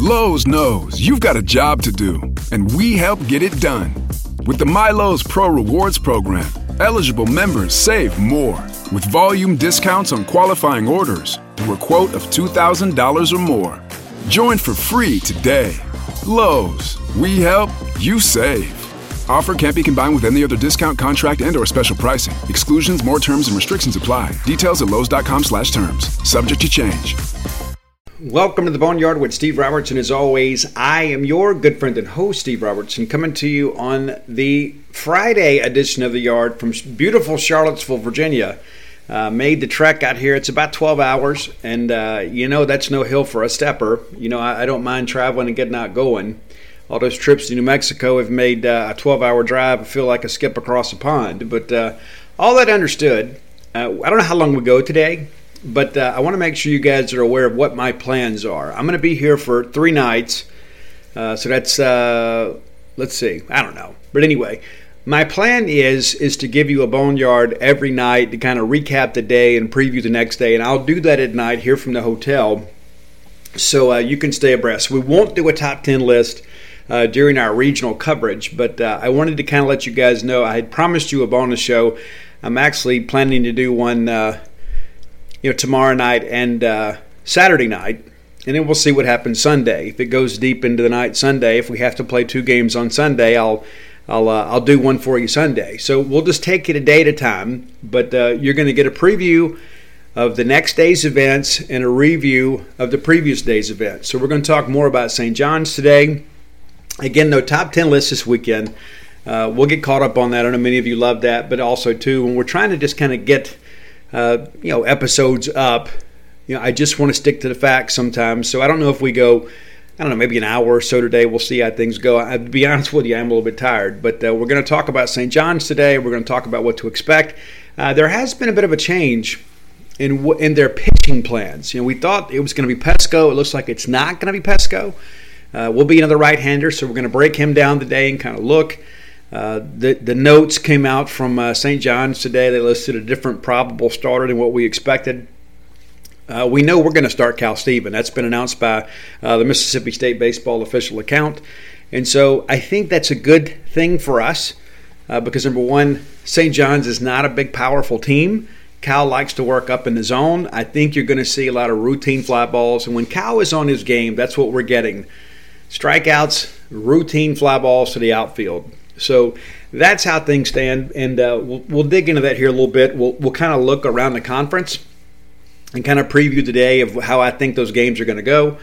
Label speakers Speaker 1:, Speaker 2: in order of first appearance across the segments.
Speaker 1: Lowe's knows you've got a job to do, and we help get it done. With the MyLowe's Pro Rewards program, eligible members save more with volume discounts on qualifying orders through a quote of $2,000 or more. Join for free today. Lowe's, we help, you save. Offer can't be combined with any other discount, contract, and/or special pricing. Exclusions, more terms, and restrictions apply. Details at lowes.com/terms. Subject to change.
Speaker 2: Welcome to the Boneyard with Steve Robertson. As always, I am your good friend and host, Steve Robertson, coming to you on the Friday edition of The Yard from beautiful Charlottesville, Virginia. Made the trek out here. It's about 12 hours, and that's no hill for a stepper. I don't mind traveling and getting out going. All those trips to New Mexico have made a 12-hour drive feel like a skip across a pond. But all that understood, I don't know how long we go today, but I want to make sure you guys are aware of what my plans are. I'm going to be here for 3 nights, so that's, let's see, I don't know. But anyway, my plan is to give you a Boneyard every night to kind of recap the day and preview the next day, and I'll do that at night here from the hotel so you can stay abreast. We won't do a top 10 list during our regional coverage, but I wanted to kind of let you guys know I had promised you a bonus show. I'm actually planning to do one tomorrow night and Saturday night, and then we'll see what happens Sunday. If it goes deep into the night Sunday, if we have to play 2 games on Sunday, I'll do one for you Sunday. So we'll just take it a day at a time, but you're going to get a preview of the next day's events and a review of the previous day's events. So we're going to talk more about St. John's today. Again, though, top 10 list this weekend. We'll get caught up on that. I know many of you love that, but also, too, when we're trying to just kind of get episodes up, I just want to stick to the facts sometimes. So I don't know if we go, maybe an hour or so today. We'll see how things go. To be honest with you, I'm a little bit tired. But we're going to talk about St. John's today. We're going to talk about what to expect. There has been a bit of a change in their pitching plans. We thought it was going to be Pesco. It looks like it's not going to be Pesco. We'll be another right-hander, so we're going to break him down today and kind of look. The notes came out from St. John's today. They listed a different probable starter than what we expected. We know we're going to start Cal Steven. That's been announced by the Mississippi State Baseball official account. And so I think that's a good thing for us because, number one, St. John's is not a big, powerful team. Cal likes to work up in the zone. I think you're going to see a lot of routine fly balls. And when Cal is on his game, that's what we're getting. Strikeouts, routine fly balls to the outfield. So that's how things stand, and we'll dig into that here a little bit. We'll kind of look around the conference and kind of preview the day of how I think those games are going to go.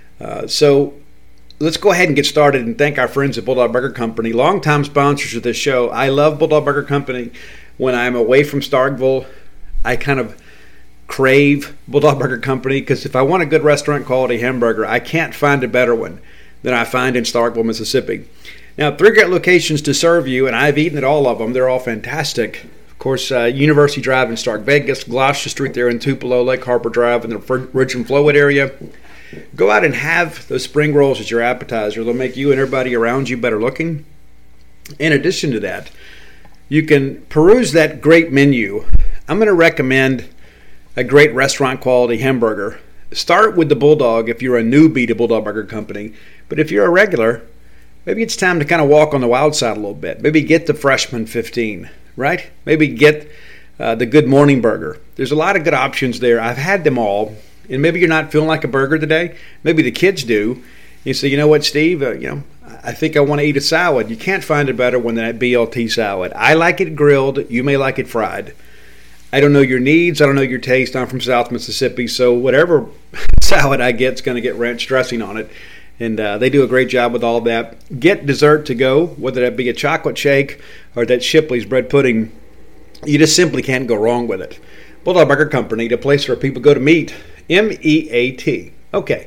Speaker 2: So let's go ahead and get started and thank our friends at Bulldog Burger Company, longtime sponsors of this show. I love Bulldog Burger Company. When I'm away from Starkville, I kind of crave Bulldog Burger Company because if I want a good restaurant quality hamburger, I can't find a better one than I find in Starkville, Mississippi. Now, 3 great locations to serve you, and I've eaten at all of them. They're all fantastic. Of course, University Drive in Stark Vegas, Gloucester Street there in Tupelo, Lake Harbor Drive in the Ridge and Flowwood area. Go out and have those spring rolls as your appetizer. They'll make you and everybody around you better looking. In addition to that, you can peruse that great menu. I'm going to recommend a great restaurant quality hamburger. Start with the Bulldog if you're a newbie to Bulldog Burger Company. But if you're a regular, maybe it's time to kind of walk on the wild side a little bit. Maybe get the Freshman 15, right? Maybe get the Good Morning Burger. There's a lot of good options there. I've had them all. And maybe you're not feeling like a burger today. Maybe the kids do. You say, you know what, Steve? I think I want to eat a salad. You can't find a better one than that BLT salad. I like it grilled. You may like it fried. I don't know your needs. I don't know your taste. I'm from South Mississippi, so whatever salad I get is going to get ranch dressing on it. And they do a great job with all that. Get dessert to go, whether that be a chocolate shake or that Shipley's bread pudding. You just simply can't go wrong with it. Bulldog Burger Company, the place where people go to meet. M-E-A-T. Okay.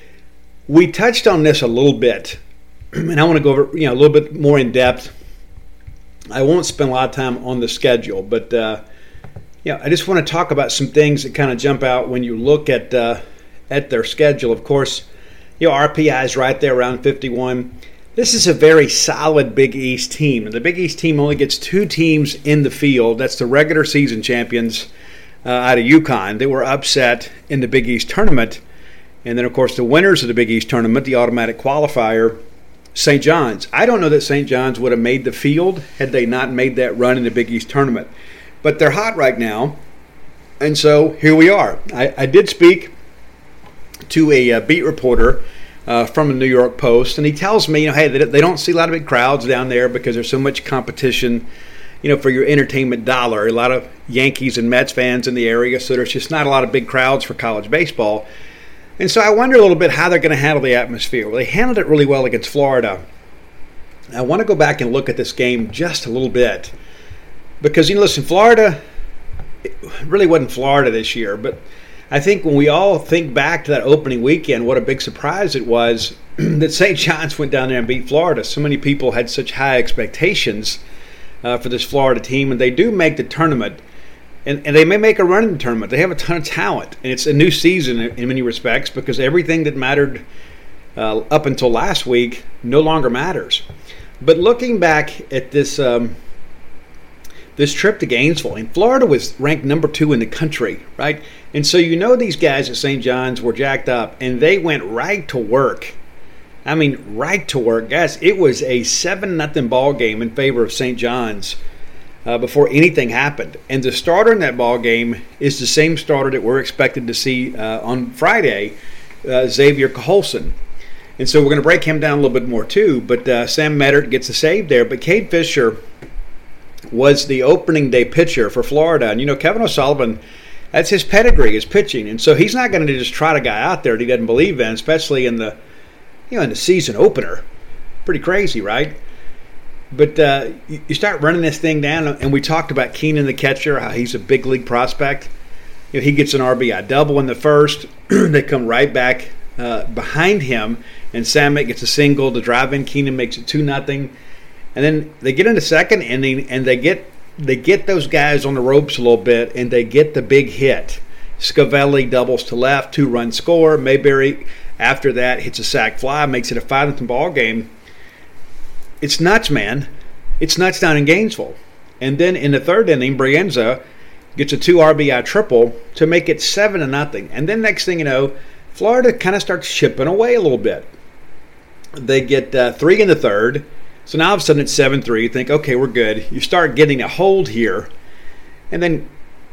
Speaker 2: We touched on this a little bit, and I want to go over a little bit more in depth. I won't spend a lot of time on the schedule, but I just want to talk about some things that kind of jump out when you look at their schedule. Of course, RPI is right there around 51. This is a very solid Big East team. And the Big East team only gets 2 teams in the field. That's the regular season champions out of UConn. They were upset in the Big East tournament. And then, of course, the winners of the Big East tournament, the automatic qualifier, St. John's. I don't know that St. John's would have made the field had they not made that run in the Big East tournament. But they're hot right now, and so here we are. I did speak to a beat reporter from the New York Post, and he tells me, hey, they don't see a lot of big crowds down there because there's so much competition, for your entertainment dollar. A lot of Yankees and Mets fans in the area, so there's just not a lot of big crowds for college baseball. And so I wonder a little bit how they're going to handle the atmosphere. Well, they handled it really well against Florida. I want to go back and look at this game just a little bit because, listen, Florida, it really wasn't Florida this year, but I think when we all think back to that opening weekend, what a big surprise it was that St. John's went down there and beat Florida. So many people had such high expectations for this Florida team, and they do make the tournament. And they may make a run in the tournament. They have a ton of talent. And it's a new season in many respects because everything that mattered up until last week no longer matters. But looking back at this this trip to Gainesville, and Florida was ranked number 2 in the country, right? And so these guys at St. John's were jacked up, and they went right to work. I mean, right to work. Guys, it was a 7-0 ball game in favor of St. John's. Before anything happened. And the starter in that ball game is the same starter that we're expected to see on Friday, Xavier Caholson. And so we're going to break him down a little bit more too. But Sam Meddert gets a save there. But Cade Fisher was the opening day pitcher for Florida. And Kevin O'Sullivan, that's his pedigree, his pitching. And so he's not going to just trot a guy out there that he doesn't believe in, especially in the in the season opener. Pretty crazy, right? But you start running this thing down, and we talked about Keenan, the catcher, how he's a big league prospect. He gets an RBI double in the first. They come right back behind him, and Samet gets a single to drive in. Keenan makes it 2-0. And then they get in the second inning, and they get those guys on the ropes a little bit, and they get the big hit. Scavelli doubles to left, 2-run score. Mayberry, after that, hits a sac fly, makes it a 5-0 ball game. It's nuts, man. It's nuts down in Gainesville. And then in the third inning, Brienza gets a 2 RBI triple to make it 7-0. And then next thing you know, Florida kind of starts chipping away a little bit. They get 3 in the third. So now all of a sudden it's 7-3. You think, okay, we're good. You start getting a hold here. And then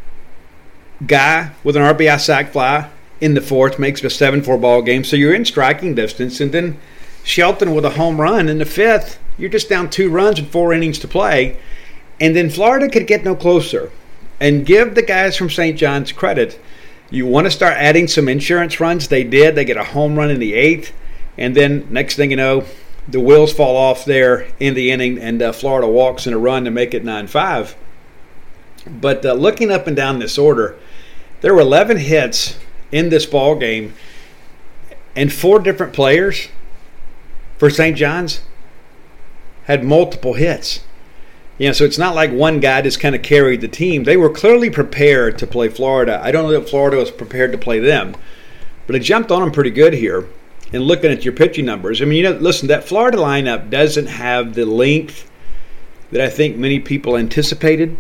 Speaker 2: Guy with an RBI sac fly in the fourth makes it a 7-4 ball game. So you're in striking distance. And then Shelton with a home run in the fifth. You're just down 2 runs and 4 innings to play. And then Florida could get no closer. And give the guys from St. John's credit. You want to start adding some insurance runs. They did. They get a home run in the 8th. And then next thing you know, the wheels fall off there in the inning. And Florida walks in a run to make it 9-5. But looking up and down this order, there were 11 hits in this ball game. And 4 different players for St. John's had multiple hits. So it's not like one guy just kind of carried the team. They were clearly prepared to play Florida. I don't know if Florida was prepared to play them, but it jumped on them pretty good here. And looking at your pitching numbers, I mean, listen, that Florida lineup doesn't have the length that I think many people anticipated.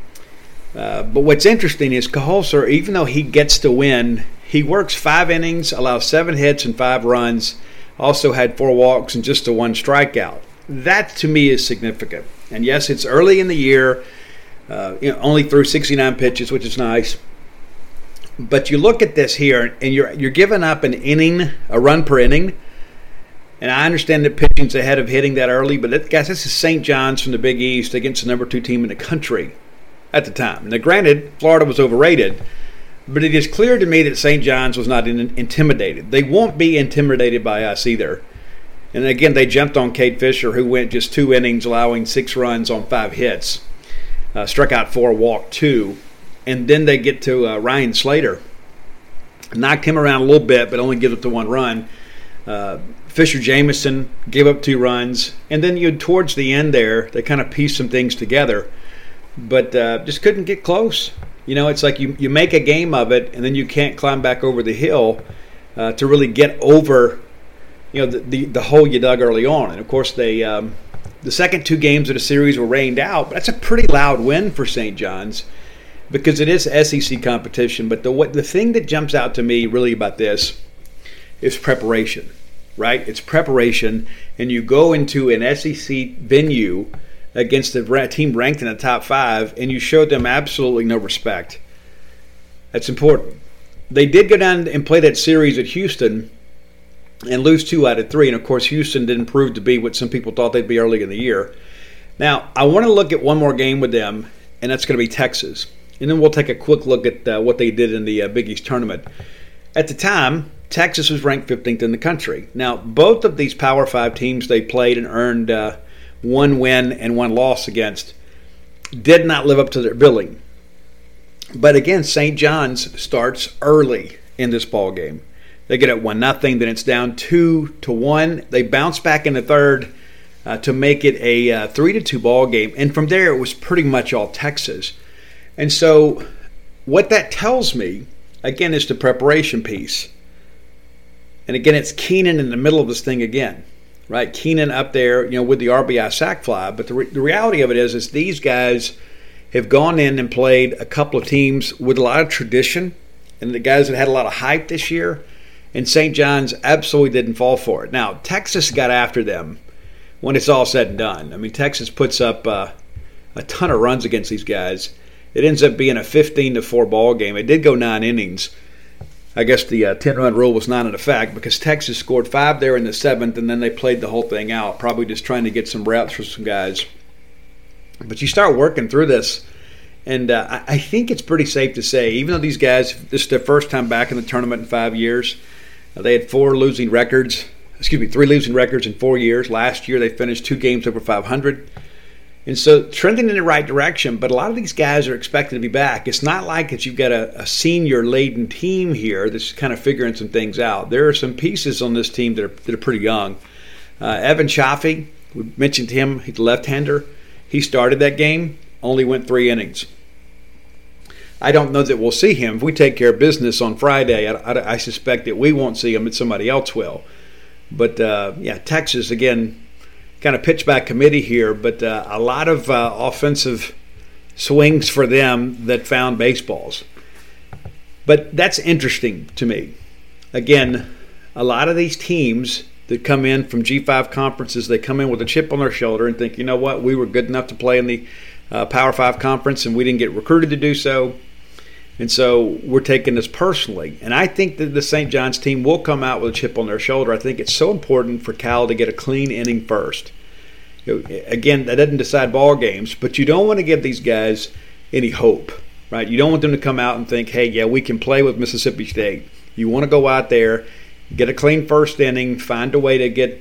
Speaker 2: But what's interesting is Caholser, even though he gets to win, he works 5 innings, allows 7 hits and 5 runs, also had 4 walks and just a 1 strikeout. That, to me, is significant. And, yes, it's early in the year, only threw 69 pitches, which is nice. But you look at this here, and you're giving up an inning, a run per inning. And I understand that pitching's ahead of hitting that early, but, guys, this is St. John's from the Big East against the number 2 team in the country at the time. Now, granted, Florida was overrated, but it is clear to me that St. John's was not intimidated. They won't be intimidated by us either. And again, they jumped on Cade Fisher, who went just 2 innings, allowing 6 runs on 5 hits. Struck out 4, walked 2. And then they get to Ryan Slater. Knocked him around a little bit, but only gives up to 1 run. Fisher Jameson gave up 2 runs. And then towards the end there, they kind of pieced some things together. But just couldn't get close. It's like you make a game of it, and then you can't climb back over the hill to really get over the hole you dug early on. And, of course, the second 2 games of the series were rained out. But that's a pretty loud win for St. John's because it is SEC competition. But the thing that jumps out to me really about this is preparation, right? It's preparation, and you go into an SEC venue against a team ranked in the top 5, and you show them absolutely no respect. That's important. They did go down and play that series at Houston and lose 2 out of 3, and of course Houston didn't prove to be what some people thought they'd be early in the year. Now, I want to look at one more game with them, and that's going to be Texas. And then we'll take a quick look at what they did in the Big East tournament. At the time, Texas was ranked 15th in the country. Now, both of these Power 5 teams they played and earned 1 win and 1 loss against did not live up to their billing. But again, St. John's starts early in this ball game. They get up 1-0, then it's down 2-1. They bounce back in the third to make it a 3-2 ball game. And from there, it was pretty much all Texas. And so what that tells me, again, is the preparation piece. And again, it's Keenan in the middle of this thing again, right? Keenan up there, with the RBI sack fly. But the reality of it is these guys have gone in and played a couple of teams with a lot of tradition, and the guys that had a lot of hype this year. And St. John's absolutely didn't fall for it. Now, Texas got after them when it's all said and done. I mean, Texas puts up a ton of runs against these guys. It ends up being a 15-4 ball game. It did go 9 innings. I guess the 10-run rule was not in effect because Texas scored 5 there in the 7th, and then they played the whole thing out, probably just trying to get some reps for some guys. But you start working through this, and I think it's pretty safe to say, even though these guys, this is their first time back in the tournament in 5 years, they had 3 losing records in 4 years. Last year they finished 2 games over 500. And so trending in the right direction, but a lot of these guys are expected to be back. It's not like that you've got a senior-laden team here that's kind of figuring some things out. There are some pieces on this team that are pretty young. Evan Chaffee, we mentioned him, he's a left-hander. He started that game, only went 3 innings. I don't know that we'll see him. If we take care of business on Friday, I suspect that we won't see him, and somebody else will. But, Texas, again, kind of pitchback committee here, but a lot of offensive swings for them that found baseballs. But that's interesting to me. Again, a lot of these teams that come in from G5 conferences, they come in with a chip on their shoulder and think, you know what, we were good enough to play in the Power 5 conference and we didn't get recruited to do so. And so we're taking this personally. And I think that the St. John's team will come out with a chip on their shoulder. I think it's so important for Cal to get a clean inning first. Again, that doesn't decide ball games, but you don't want to give these guys any hope, right? You don't want them to come out and think, hey, yeah, we can play with Mississippi State. You want to go out there, get a clean first inning, find a way to get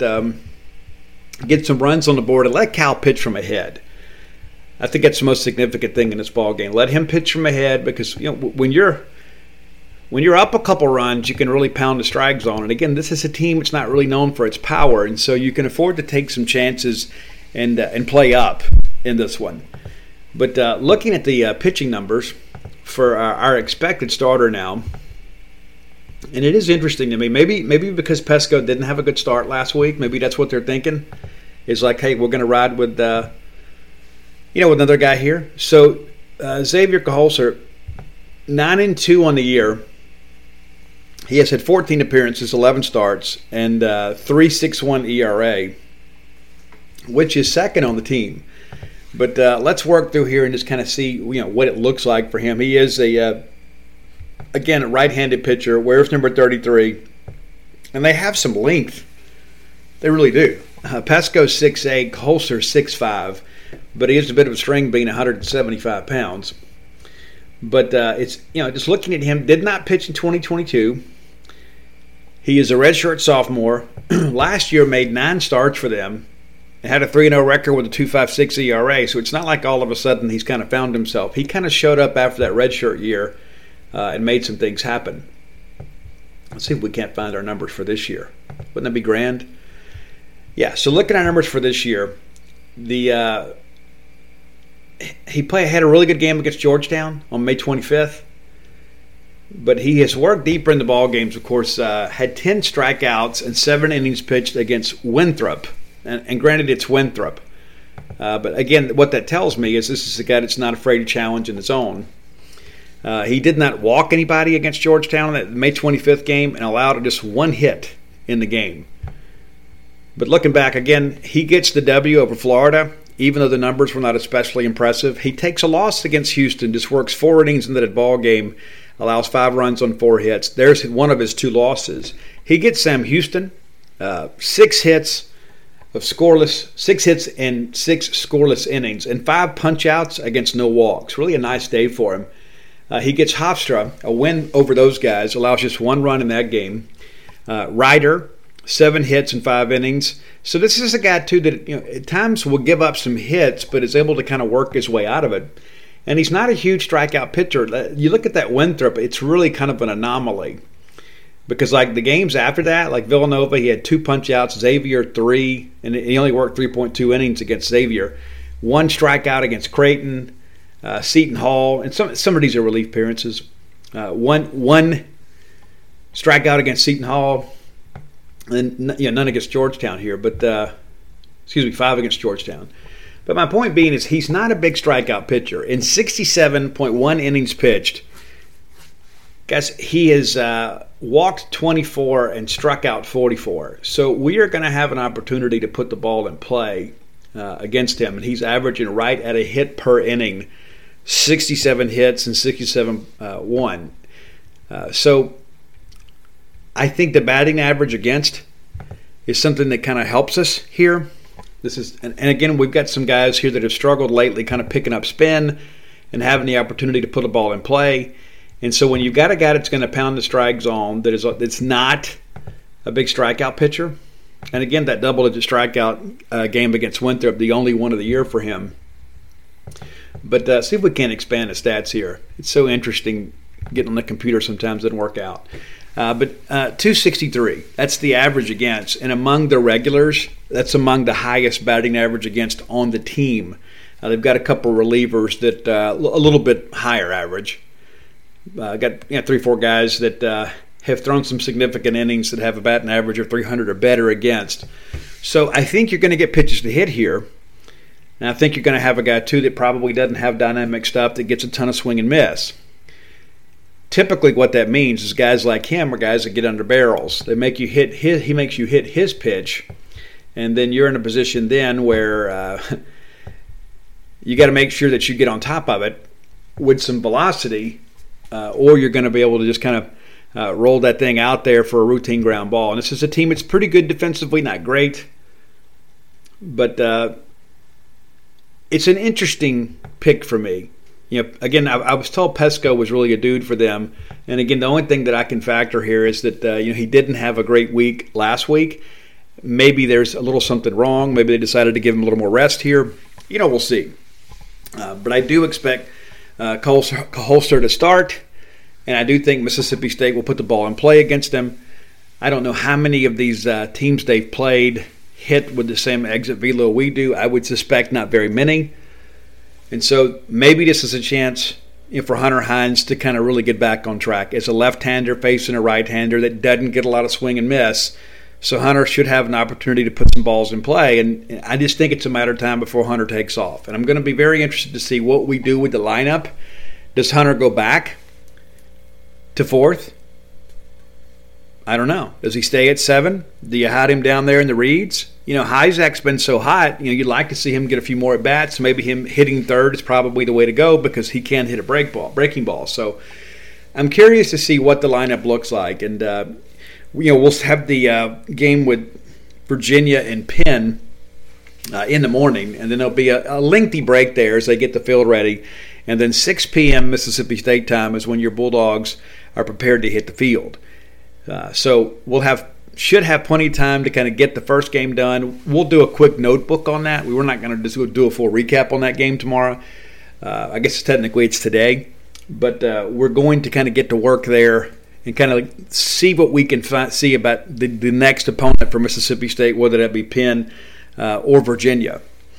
Speaker 2: some runs on the board, and let Cal pitch from ahead. I think that's the most significant thing in this ball game. Let him pitch from ahead because when you're up a couple runs, you can really pound the strike zone. And again, this is a team that's not really known for its power, and so you can afford to take some chances and play up in this one. But looking at the pitching numbers for our expected starter now, and it is interesting to me. Maybe because Pesco didn't have a good start last week, maybe that's what they're thinking. Is like, hey, we're going to ride with with another guy here. So Xavier Caholser, 9-2 on the year. He has had 14 appearances, 11 starts, and 3.61 ERA, which is second on the team. But let's work through here and just kind of see what it looks like for him. He is a right-handed pitcher, wears number 33, and they have some length. They really do. Pesco's 6'8", Caholser 6'5", but he is a bit of a string being 175 pounds. But it's just looking at him, did not pitch in 2022. He is a redshirt sophomore. Last year made 9 starts for them and had a 3-0 record with a 2.56 ERA. So it's not like all of a sudden he's kind of found himself. He kind of showed up after that redshirt year and made some things happen. Let's see if we can't find our numbers for this year. Wouldn't that be grand? Yeah, so looking at our numbers for this year, he had a really good game against Georgetown on May 25th. But he has worked deeper in the ball games, of course, had 10 strikeouts and 7 innings pitched against Winthrop. And granted, it's Winthrop. But again, what that tells me is this is a guy that's not afraid to challenge in the zone. He did not walk anybody against Georgetown in that May 25th game and allowed just one hit in the game. But looking back again, he gets the W over Florida, even though the numbers were not especially impressive. He takes a loss against Houston, just works 4 innings into that ball game, allows 5 runs on 4 hits. There's one of his 2 losses. He gets Sam Houston, 6 hits and 6 scoreless innings, and 5 punch-outs against no walks. Really a nice day for him. He gets Hofstra, a win over those guys, allows just 1 run in that game. Ryder, 7 hits and 5 innings. So this is a guy, too, that at times will give up some hits, but is able to kind of work his way out of it. And he's not a huge strikeout pitcher. You look at that Winthrop, it's really kind of an anomaly. Because like the games after that, like Villanova, he had 2 punch-outs, Xavier 3, and he only worked 3.2 innings against Xavier. 1 strikeout against Creighton, Seton Hall, and some of these are relief appearances. One strikeout against Seton Hall, and none against Georgetown here, but 5 against Georgetown. But my point being is he's not a big strikeout pitcher. In 67.1 innings pitched, guys, he has walked 24 and struck out 44. So we are going to have an opportunity to put the ball in play against him, and he's averaging right at a hit per inning, 67 hits and 67 won. So I think the batting average against is something that kind of helps us here. And again, we've got some guys here that have struggled lately, kind of picking up spin and having the opportunity to put a ball in play. And so when you've got a guy that's going to pound the strike zone that's not a big strikeout pitcher, and again, that double-digit strikeout game against Winthrop, the only one of the year for him. But see if we can expand the stats here. It's so interesting getting on the computer sometimes doesn't work out. But 263, that's the average against. And among the regulars, that's among the highest batting average against on the team. They've got a couple relievers that a little bit higher average. Got 3-4 guys that have thrown some significant innings that have a batting average of 300 or better against. So I think you're going to get pitches to hit here. And I think you're going to have a guy, too, that probably doesn't have dynamic stuff that gets a ton of swing and miss. Typically what that means is guys like him are guys that get under barrels. They make you hit he makes you hit his pitch, and then you're in a position then where you got to make sure that you get on top of it with some velocity, or you're going to be able to just kind of roll that thing out there for a routine ground ball. And this is a team that's pretty good defensively, not great, but it's an interesting pick for me. Again, I was told Pesco was really a dude for them. And again, the only thing that I can factor here is that he didn't have a great week last week. Maybe there's a little something wrong. Maybe they decided to give him a little more rest here. We'll see. But I do expect Holster to start, and I do think Mississippi State will put the ball in play against them. I don't know how many of these teams they've played hit with the same exit velo we do. I would suspect not very many. And so maybe this is a chance for Hunter Hines to kind of really get back on track as a left-hander facing a right-hander that doesn't get a lot of swing and miss. So Hunter should have an opportunity to put some balls in play. And I just think it's a matter of time before Hunter takes off. And I'm going to be very interested to see what we do with the lineup. Does Hunter go back to 4th? I don't know. Does he stay at 7? Do you hide him down there in the reeds? Hyzak's been so hot. You'd like to see him get a few more at-bats. Maybe him hitting 3rd is probably the way to go because he can hit a breaking ball. So I'm curious to see what the lineup looks like. And, we'll have the game with Virginia and Penn in the morning. And then there'll be a lengthy break there as they get the field ready. And then 6 p.m. Mississippi State time is when your Bulldogs are prepared to hit the field. So should have plenty of time to kind of get the first game done. We'll do a quick notebook on that. We're not going to just do a full recap on that game tomorrow. I guess technically it's today. But we're going to kind of get to work there and kind of see what we can see about the next opponent for Mississippi State, whether that be Penn or Virginia.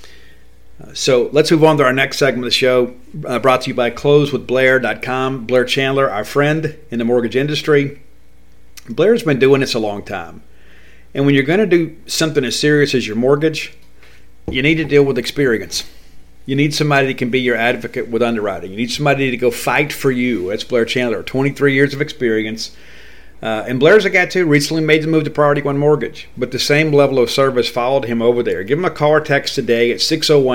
Speaker 2: So let's move on to our next segment of the show, brought to you by CloseWithBlair.com. Blair Chandler, our friend in the mortgage industry. Blair's been doing this a long time. And when you're going to do something as serious as your mortgage, you need to deal with experience. You need somebody that can be your advocate with underwriting. You need somebody to go fight for you. That's Blair Chandler, 23 years of experience. And Blair's a guy, too, recently made the move to Priority One Mortgage. But the same level of service followed him over there. Give him a call or text today at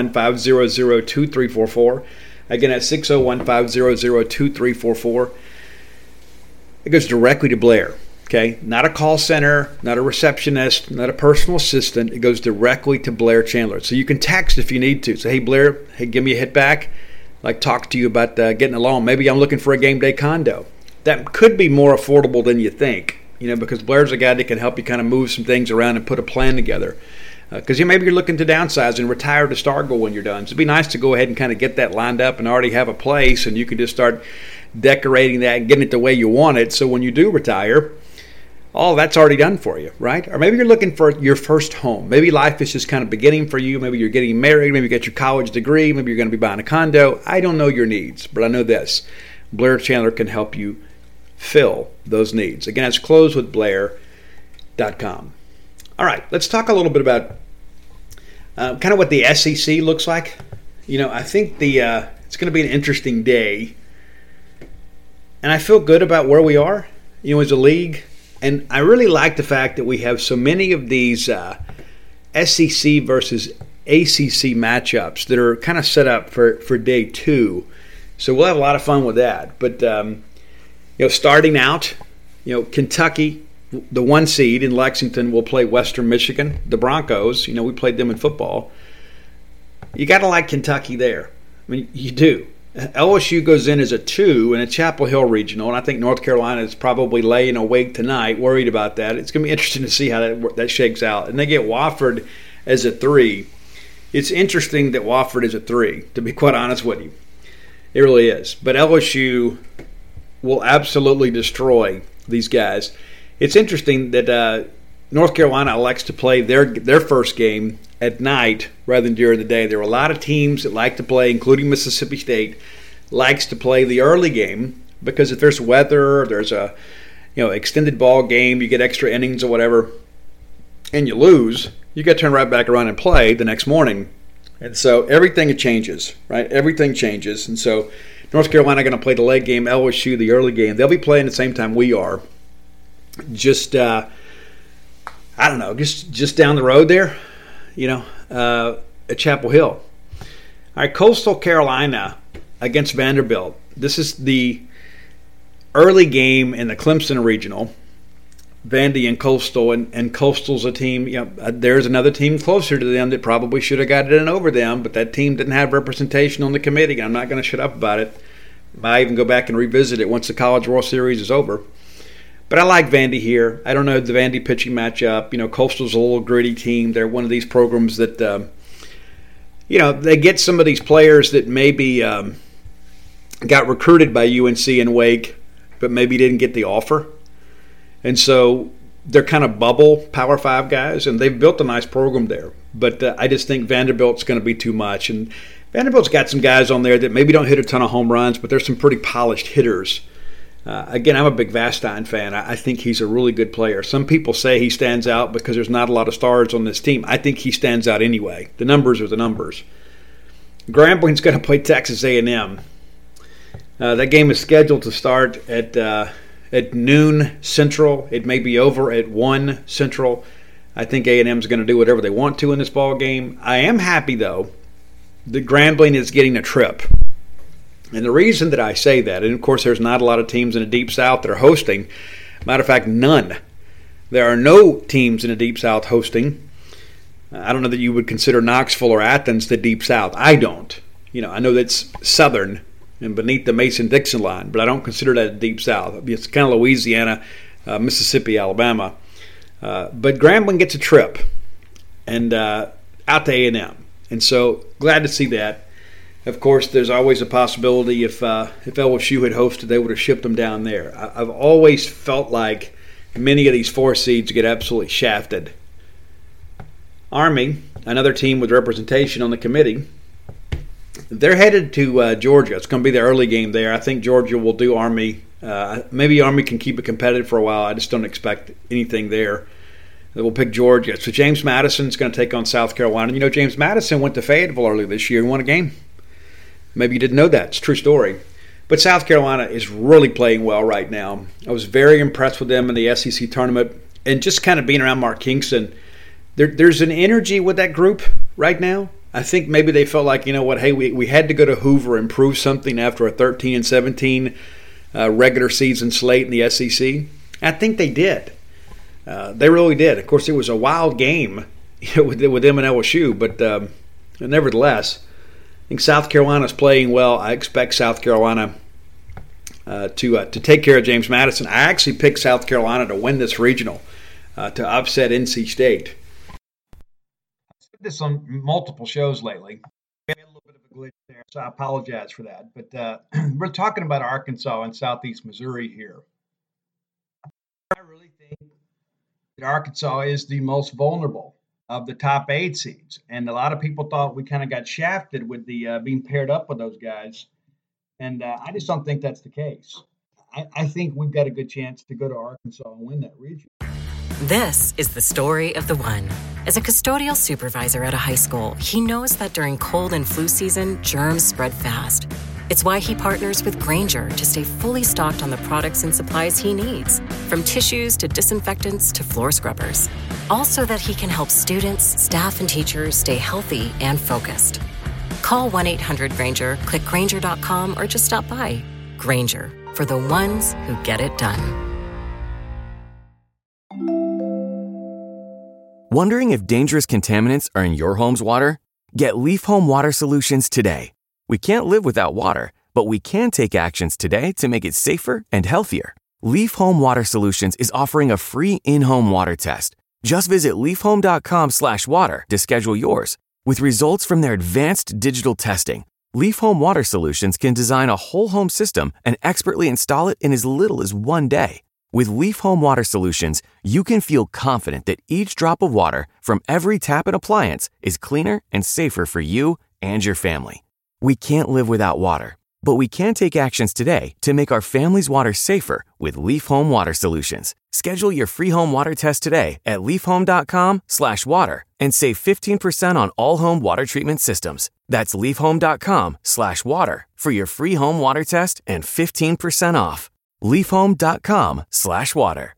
Speaker 2: 601-500-2344. Again, at 601-500-2344. It goes directly to Blair. Okay, not a call center, not a receptionist, not a personal assistant. It goes directly to Blair Chandler. So you can text if you need to. Say, hey, Blair, hey, give me a hit back. I'd like to talk to you about getting a loan. Maybe I'm looking for a game day condo. That could be more affordable than you think, because Blair's a guy that can help you kind of move some things around and put a plan together. Because maybe you're looking to downsize and retire to Stargirl when you're done. So it'd be nice to go ahead and kind of get that lined up and already have a place, and you can just start decorating that and getting it the way you want it. So when you do retire, all that's already done for you, right? Or maybe you're looking for your first home. Maybe life is just kind of beginning for you. Maybe you're getting married. Maybe you got your college degree. Maybe you're going to be buying a condo. I don't know your needs, but I know this. Blair Chandler can help you fill those needs. Again, it's closewithblair.com. All right, let's talk a little bit about kind of what the SEC looks like. I think it's going to be an interesting day. And I feel good about where we are, as a league. And I really like the fact that we have so many of these SEC versus ACC matchups that are kind of set up for day 2. So we'll have a lot of fun with that. But, starting out, Kentucky, the 1 seed in Lexington, will play Western Michigan. The Broncos, we played them in football. You got to like Kentucky there. I mean, you do. LSU goes in as a 2 in a Chapel Hill regional, and I think North Carolina is probably laying awake tonight, worried about that. It's going to be interesting to see how that shakes out. And they get Wofford as a 3. It's interesting that Wofford is a 3, to be quite honest with you. It really is. But LSU will absolutely destroy these guys. It's interesting that North Carolina elects to play their first game at night rather than during the day. There are a lot of teams that like to play, including Mississippi State, likes to play the early game because if there's weather, or there's a extended ball game, you get extra innings or whatever, and you lose, you got to turn right back around and play the next morning. And so everything changes, right? Everything changes. And so North Carolina going to play the late game, LSU the early game. They'll be playing at the same time we are. Just down the road there. At Chapel Hill. All right, Coastal Carolina against Vanderbilt. This is the early game in the Clemson Regional. Vandy and Coastal, and Coastal's a team. There's another team closer to them that probably should have got it in over them, but that team didn't have representation on the committee. I'm not going to shut up about it. I even go back and revisit it once the College World Series is over. But I like Vandy here. I don't know the Vandy pitching matchup. Coastal's a little gritty team. They're one of these programs that, they get some of these players that maybe got recruited by UNC and Wake, but maybe didn't get the offer. And so they're kind of bubble Power 5 guys, and they've built a nice program there. But I just think Vanderbilt's going to be too much. And Vanderbilt's got some guys on there that maybe don't hit a ton of home runs, but there's some pretty polished hitters. Again, I'm a big Vastine fan. I think he's a really good player. Some people say he stands out because there's not a lot of stars on this team. I think he stands out anyway. The numbers are the numbers. Grambling's going to play Texas A&M. That game is scheduled to start at noon Central. It may be over at 1 Central. I think A&M is going to do whatever they want to in this ball game. I am happy, though, that Grambling is getting a trip. And the reason that I say that, and of course there's not a lot of teams in the Deep South that are hosting. Matter of fact, none. There are no teams in the Deep South hosting. I don't know that you would consider Knoxville or Athens the Deep South. I don't. I know that's southern and beneath the Mason-Dixon line, but I don't consider that the Deep South. It's kind of Louisiana, Mississippi, Alabama. But Grambling gets a trip and out to A&M. And so glad to see that. Of course, there's always a possibility if LSU had hosted, they would have shipped them down there. I've always felt like many of these 4 seeds get absolutely shafted. Army, another team with representation on the committee, they're headed to Georgia. It's going to be the early game there. I think Georgia will do Army. Maybe Army can keep it competitive for a while. I just don't expect anything there. We'll pick Georgia. So James Madison's going to take on South Carolina. You know, James Madison went to Fayetteville earlier this year and won a game. Maybe you didn't know that. It's a true story. But South Carolina is really playing well right now. I was very impressed with them in the SEC tournament. And just kind of being around Mark Kingston, there's an energy with that group right now. I think maybe they felt like, you know what, hey, we had to go to Hoover and prove something after a 13-17 regular season slate in the SEC. I think they did. They really did. Of course, it was a wild game with them and LSU, but nevertheless, I think South Carolina's playing well. I expect South Carolina to take care of James Madison. I actually picked South Carolina to win this regional, to upset NC State. I've said this on multiple shows lately. We had a little bit of a glitch there, so I apologize for that. But we're talking about Arkansas and Southeast Missouri here. I really think that Arkansas is the most vulnerable of the top 8 seeds. And a lot of people thought we kind of got shafted with the being paired up with those guys. And I just don't think that's the case. I think we've got a good chance to go to Arkansas and win that region.
Speaker 3: This is the story of the one. As a custodial supervisor at a high school, he knows that during cold and flu season, germs spread fast. It's why he partners with Grainger to stay fully stocked on the products and supplies he needs, from tissues to disinfectants to floor scrubbers. All so that he can help students, staff, and teachers stay healthy and focused. Call 1-800-GRAINGER, click Grainger.com, or just stop by. Grainger, for the ones who get it done.
Speaker 4: Wondering if dangerous contaminants are in your home's water? Get Leaf Home Water Solutions today. We can't live without water, but we can take actions today to make it safer and healthier. Leaf Home Water Solutions is offering a free in-home water test. Just visit leafhome.com/water to schedule yours. With results from their advanced digital testing, Leaf Home Water Solutions can design a whole home system and expertly install it in as little as 1 day. With Leaf Home Water Solutions, you can feel confident that each drop of water from every tap and appliance is cleaner and safer for you and your family. We can't live without water, but we can take actions today to make our family's water safer with Leaf Home Water Solutions. Schedule your free home water test today at leafhome.com/water and save 15% on all home water treatment systems. That's leafhome.com/water for your free home water test and 15% off. leafhome.com/water.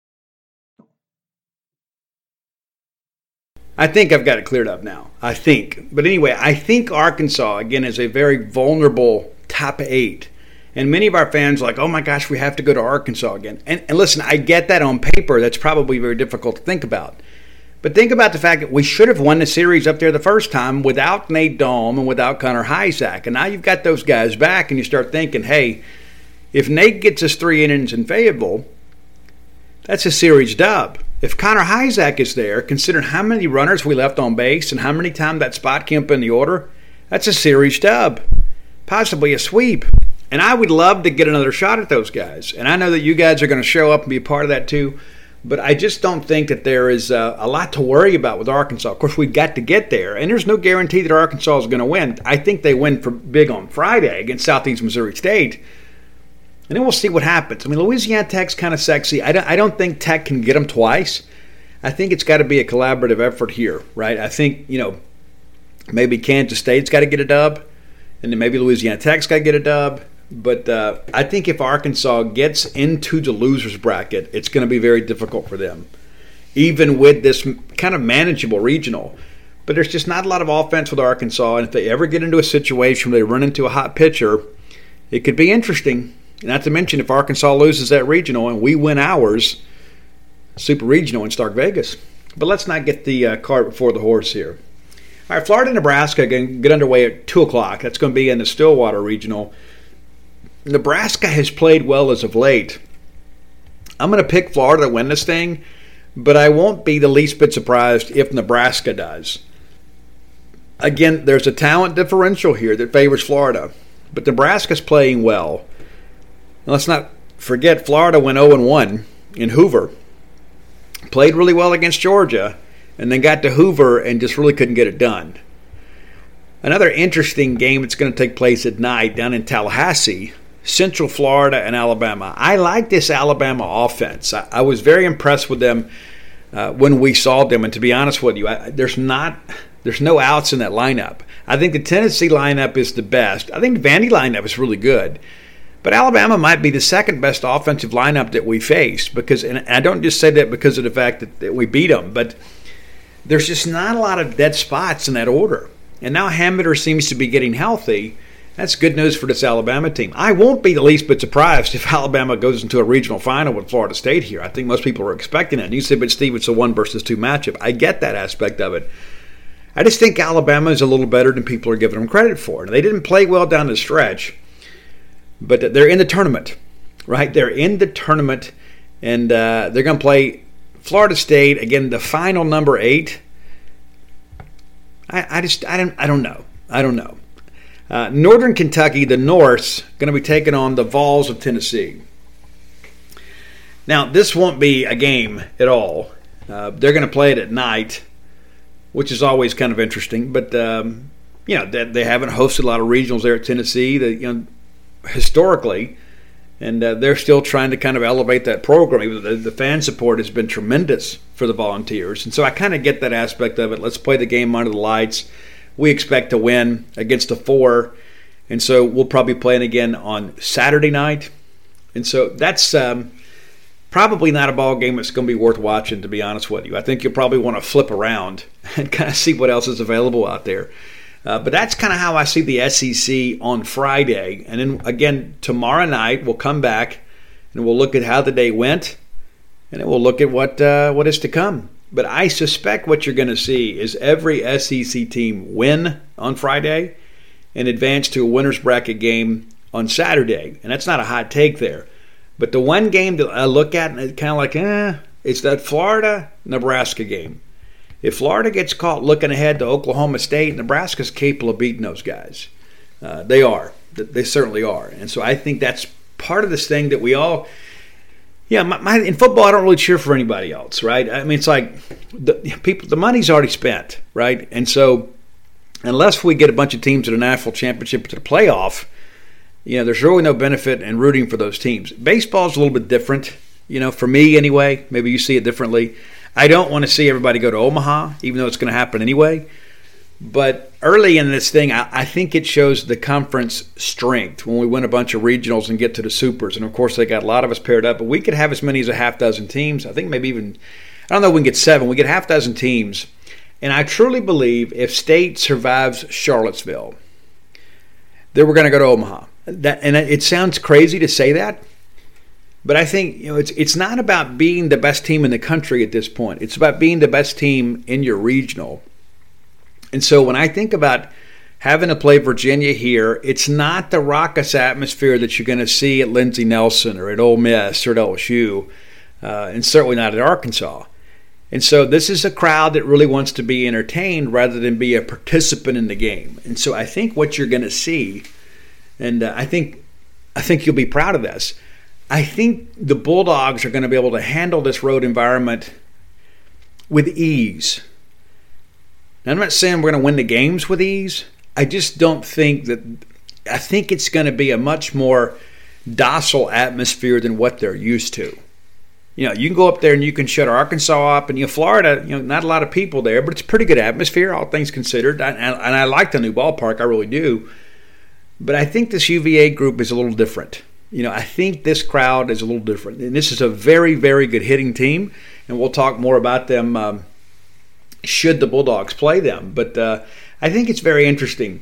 Speaker 2: I think I've got it cleared up now. I think. But anyway, I think Arkansas, again, is a very vulnerable top 8. And many of our fans are like, oh my gosh, we have to go to Arkansas again. And listen, I get that on paper. That's probably very difficult to think about. But think about the fact that we should have won the series up there the first time without Nate Daum and without Connor Hyzak. And now you've got those guys back and you start thinking, hey, if Nate gets us 3 innings in Fayetteville, that's a series dub. If Connor Hyzak is there, considering how many runners we left on base and how many times that spot came up in the order, that's a series dub, possibly a sweep. And I would love to get another shot at those guys. And I know that you guys are going to show up and be a part of that too, but I just don't think that there is a lot to worry about with Arkansas. Of course, we've got to get there, and there's no guarantee that Arkansas is going to win. I think they win for big on Friday against Southeast Missouri State. And then we'll see what happens. I mean, Louisiana Tech's kind of sexy. I don't think Tech can get them twice. I think it's got to be a collaborative effort here, right? I think, maybe Kansas State's got to get a dub, and then maybe Louisiana Tech's got to get a dub. But I think if Arkansas gets into the loser's bracket, it's going to be very difficult for them, even with this kind of manageable regional. But there's just not a lot of offense with Arkansas, and if they ever get into a situation where they run into a hot pitcher, it could be interesting. Not to mention if Arkansas loses that regional and we win ours, Super Regional in Stark Vegas. But let's not get the cart before the horse here. All right, Florida, Nebraska going to get underway at 2 o'clock. That's going to be in the Stillwater Regional. Nebraska has played well as of late. I'm going to pick Florida to win this thing, but I won't be the least bit surprised if Nebraska does. Again, there's a talent differential here that favors Florida, but Nebraska's playing well. And let's not forget, Florida went 0-1 in Hoover. Played really well against Georgia, and then got to Hoover and just really couldn't get it done. Another interesting game that's going to take place at night down in Tallahassee, Central Florida and Alabama. I like this Alabama offense. I was very impressed with them when we saw them. And to be honest with you, there's no outs in that lineup. I think the Tennessee lineup is the best. I think the Vandy lineup is really good. But Alabama might be the second best offensive lineup that we faced and I don't just say that because of the fact that we beat them, but there's just not a lot of dead spots in that order. And now Hamiter seems to be getting healthy. That's good news for this Alabama team. I won't be the least bit surprised if Alabama goes into a regional final with Florida State here. I think most people are expecting it. And you say, but Steve, it's a 1 versus 2 matchup. I get that aspect of it. I just think Alabama is a little better than people are giving them credit for. They didn't play well down the stretch. But they're in the tournament, right? They're in the tournament, and they're going to play Florida State, again, the final number 8. I don't know. I don't know. Northern Kentucky, the Norse, going to be taking on the Vols of Tennessee. Now, this won't be a game at all. They're going to play it at night, which is always kind of interesting. But, they haven't hosted a lot of regionals there at Tennessee. Historically, and they're still trying to kind of elevate that program. The fan support has been tremendous for the Volunteers, and so I kind of get that aspect of it. Let's play the game under the lights. We expect to win against a 4, and so we'll probably play it again on Saturday night. And so that's probably not a ball game that's going to be worth watching, to be honest with you. I think you'll probably want to flip around and kind of see what else is available out there. But that's kind of how I see the SEC on Friday. And then, again, tomorrow night we'll come back and we'll look at how the day went, and then we'll look at what is to come. But I suspect what you're going to see is every SEC team win on Friday and advance to a winner's bracket game on Saturday. And that's not a hot take there. But the one game that I look at and it's kind of like, it's that Florida-Nebraska game. If Florida gets caught looking ahead to Oklahoma State, Nebraska's capable of beating those guys. They are. They certainly are. And so I think that's part of this thing that we all – in football I don't really cheer for anybody else, right? I mean, it's like the money's already spent, right? And so unless we get a bunch of teams to the national championship to the playoff, there's really no benefit in rooting for those teams. Baseball's a little bit different, for me anyway. Maybe you see it differently. I don't want to see everybody go to Omaha, even though it's going to happen anyway. But early in this thing, I think it shows the conference strength when we win a bunch of regionals and get to the supers. And, of course, they got a lot of us paired up. But we could have as many as a half dozen teams. I think maybe even – I don't know if we can get 7. We get half dozen teams. And I truly believe if State survives Charlottesville, then we're going to go to Omaha. And it sounds crazy to say that. But I think it's not about being the best team in the country at this point. It's about being the best team in your regional. And so when I think about having to play Virginia here, it's not the raucous atmosphere that you're going to see at Lindsey Nelson or at Ole Miss or at LSU, and certainly not at Arkansas. And so this is a crowd that really wants to be entertained rather than be a participant in the game. And so I think what you're going to see, and I think you'll be proud of this, I think the Bulldogs are going to be able to handle this road environment with ease. Now, I'm not saying we're going to win the games with ease. I just don't think that – I think it's going to be a much more docile atmosphere than what they're used to. You can go up there and you can shut Arkansas up. And, Florida, not a lot of people there, but it's a pretty good atmosphere, all things considered. And I like the new ballpark. I really do. But I think this UVA group is a little different. I think this crowd is a little different. And this is a very, very good hitting team. And we'll talk more about them should the Bulldogs play them. But I think it's very interesting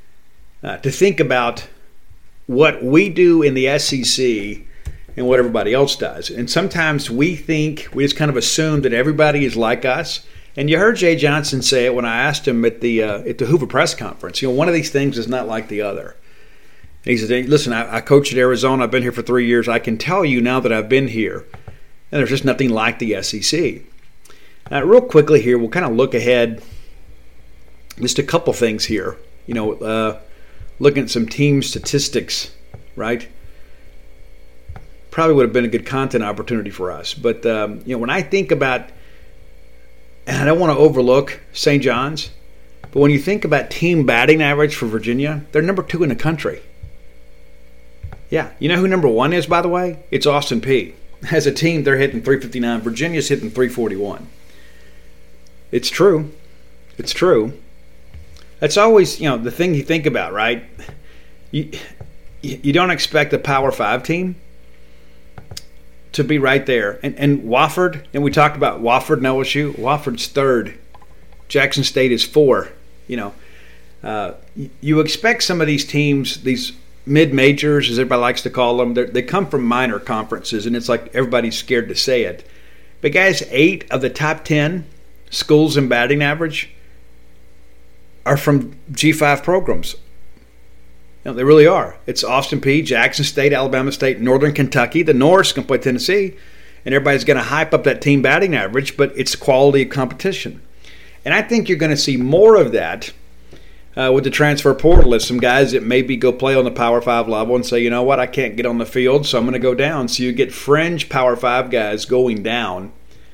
Speaker 2: to think about what we do in the SEC and what everybody else does. And sometimes we just kind of assume that everybody is like us. And you heard Jay Johnson say it when I asked him at the Hoover press conference. One of these things is not like the other. And he said, listen, I coached at Arizona. I've been here for 3 years. I can tell you now that I've been here, and there's just nothing like the SEC. Now, real quickly here, we'll kind of look ahead. Just a couple things here. Looking at some team statistics, right? Probably would have been a good content opportunity for us. But, when I think about, and I don't want to overlook St. John's, but when you think about team batting average for Virginia, they're number 2 in the country. Yeah. You know who number 1 is, by the way? It's Austin Peay. as a team, they're hitting 359. Virginia's hitting 341. It's true. It's true. That's always, the thing you think about, right? You don't expect a Power 5 team to be right there. And Wofford, and we talked about Wofford and LSU. Wofford's third. Jackson State is 4. You expect some of these teams, these mid-majors, as everybody likes to call them, they come from minor conferences, and it's like everybody's scared to say it. But guys, 8 of the top 10 schools in batting average are from G5 programs. They really are. It's Austin Peay, Jackson State, Alabama State, Northern Kentucky. The Norse can play Tennessee, and everybody's going to hype up that team batting average, but it's quality of competition. And I think you're going to see more of that with the transfer portal. As some guys that maybe go play on the Power 5 level and say, you know what, I can't get on the field, so I'm going to go down. So you get fringe Power 5 guys going down.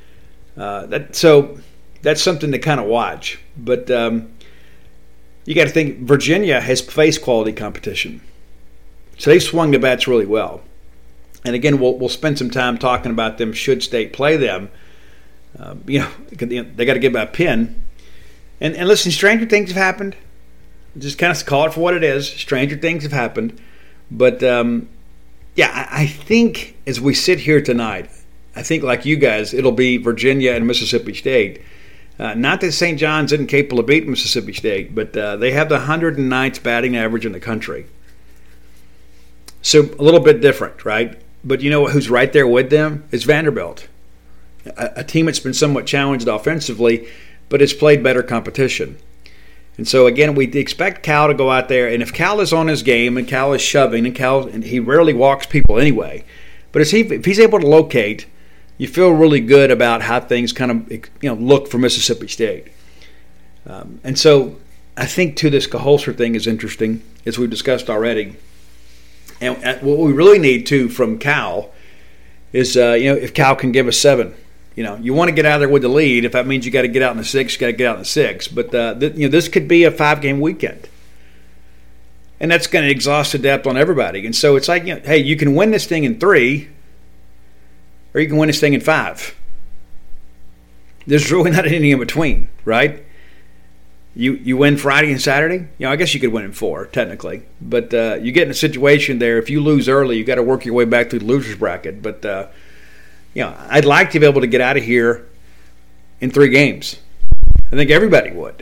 Speaker 2: So that's something to kind of watch. But you got to think Virginia has faced quality competition. So they've swung the bats really well. And again, we'll spend some time talking about them should State play them. They got to give a pin. And listen, stranger things have happened. Just kind of call it for what it is. Stranger things have happened. But, I think as we sit here tonight, I think like you guys, it'll be Virginia and Mississippi State. Not that St. John's isn't capable of beating Mississippi State, but they have the 109th batting average in the country. So a little bit different, right? But you know who's right there with them? It's Vanderbilt. A team that's been somewhat challenged offensively, but it's played better competition. And so, again, we expect Cal to go out there, and if Cal is on his game and Cal is shoving, and he rarely walks people anyway, but if he's able to locate, you feel really good about how things kind of look for Mississippi State. And so I think, too, this Caholster thing is interesting, as we've discussed already. And what we really need, too, from Cal is, if Cal can give us 7. You want to get out there with the lead. If that means you got to get out in the 6, you got to get out in the 6. But this could be a 5-game weekend, and that's going to exhaust the depth on everybody. And so it's like, hey, you can win this thing in 3, or you can win this thing in 5. There's really not anything in between, right? You win Friday and Saturday. I guess you could win in 4 technically, but you get in a situation there. If you lose early, you got to work your way back through the losers bracket. But I'd like to be able to get out of here in 3 games. I think everybody would.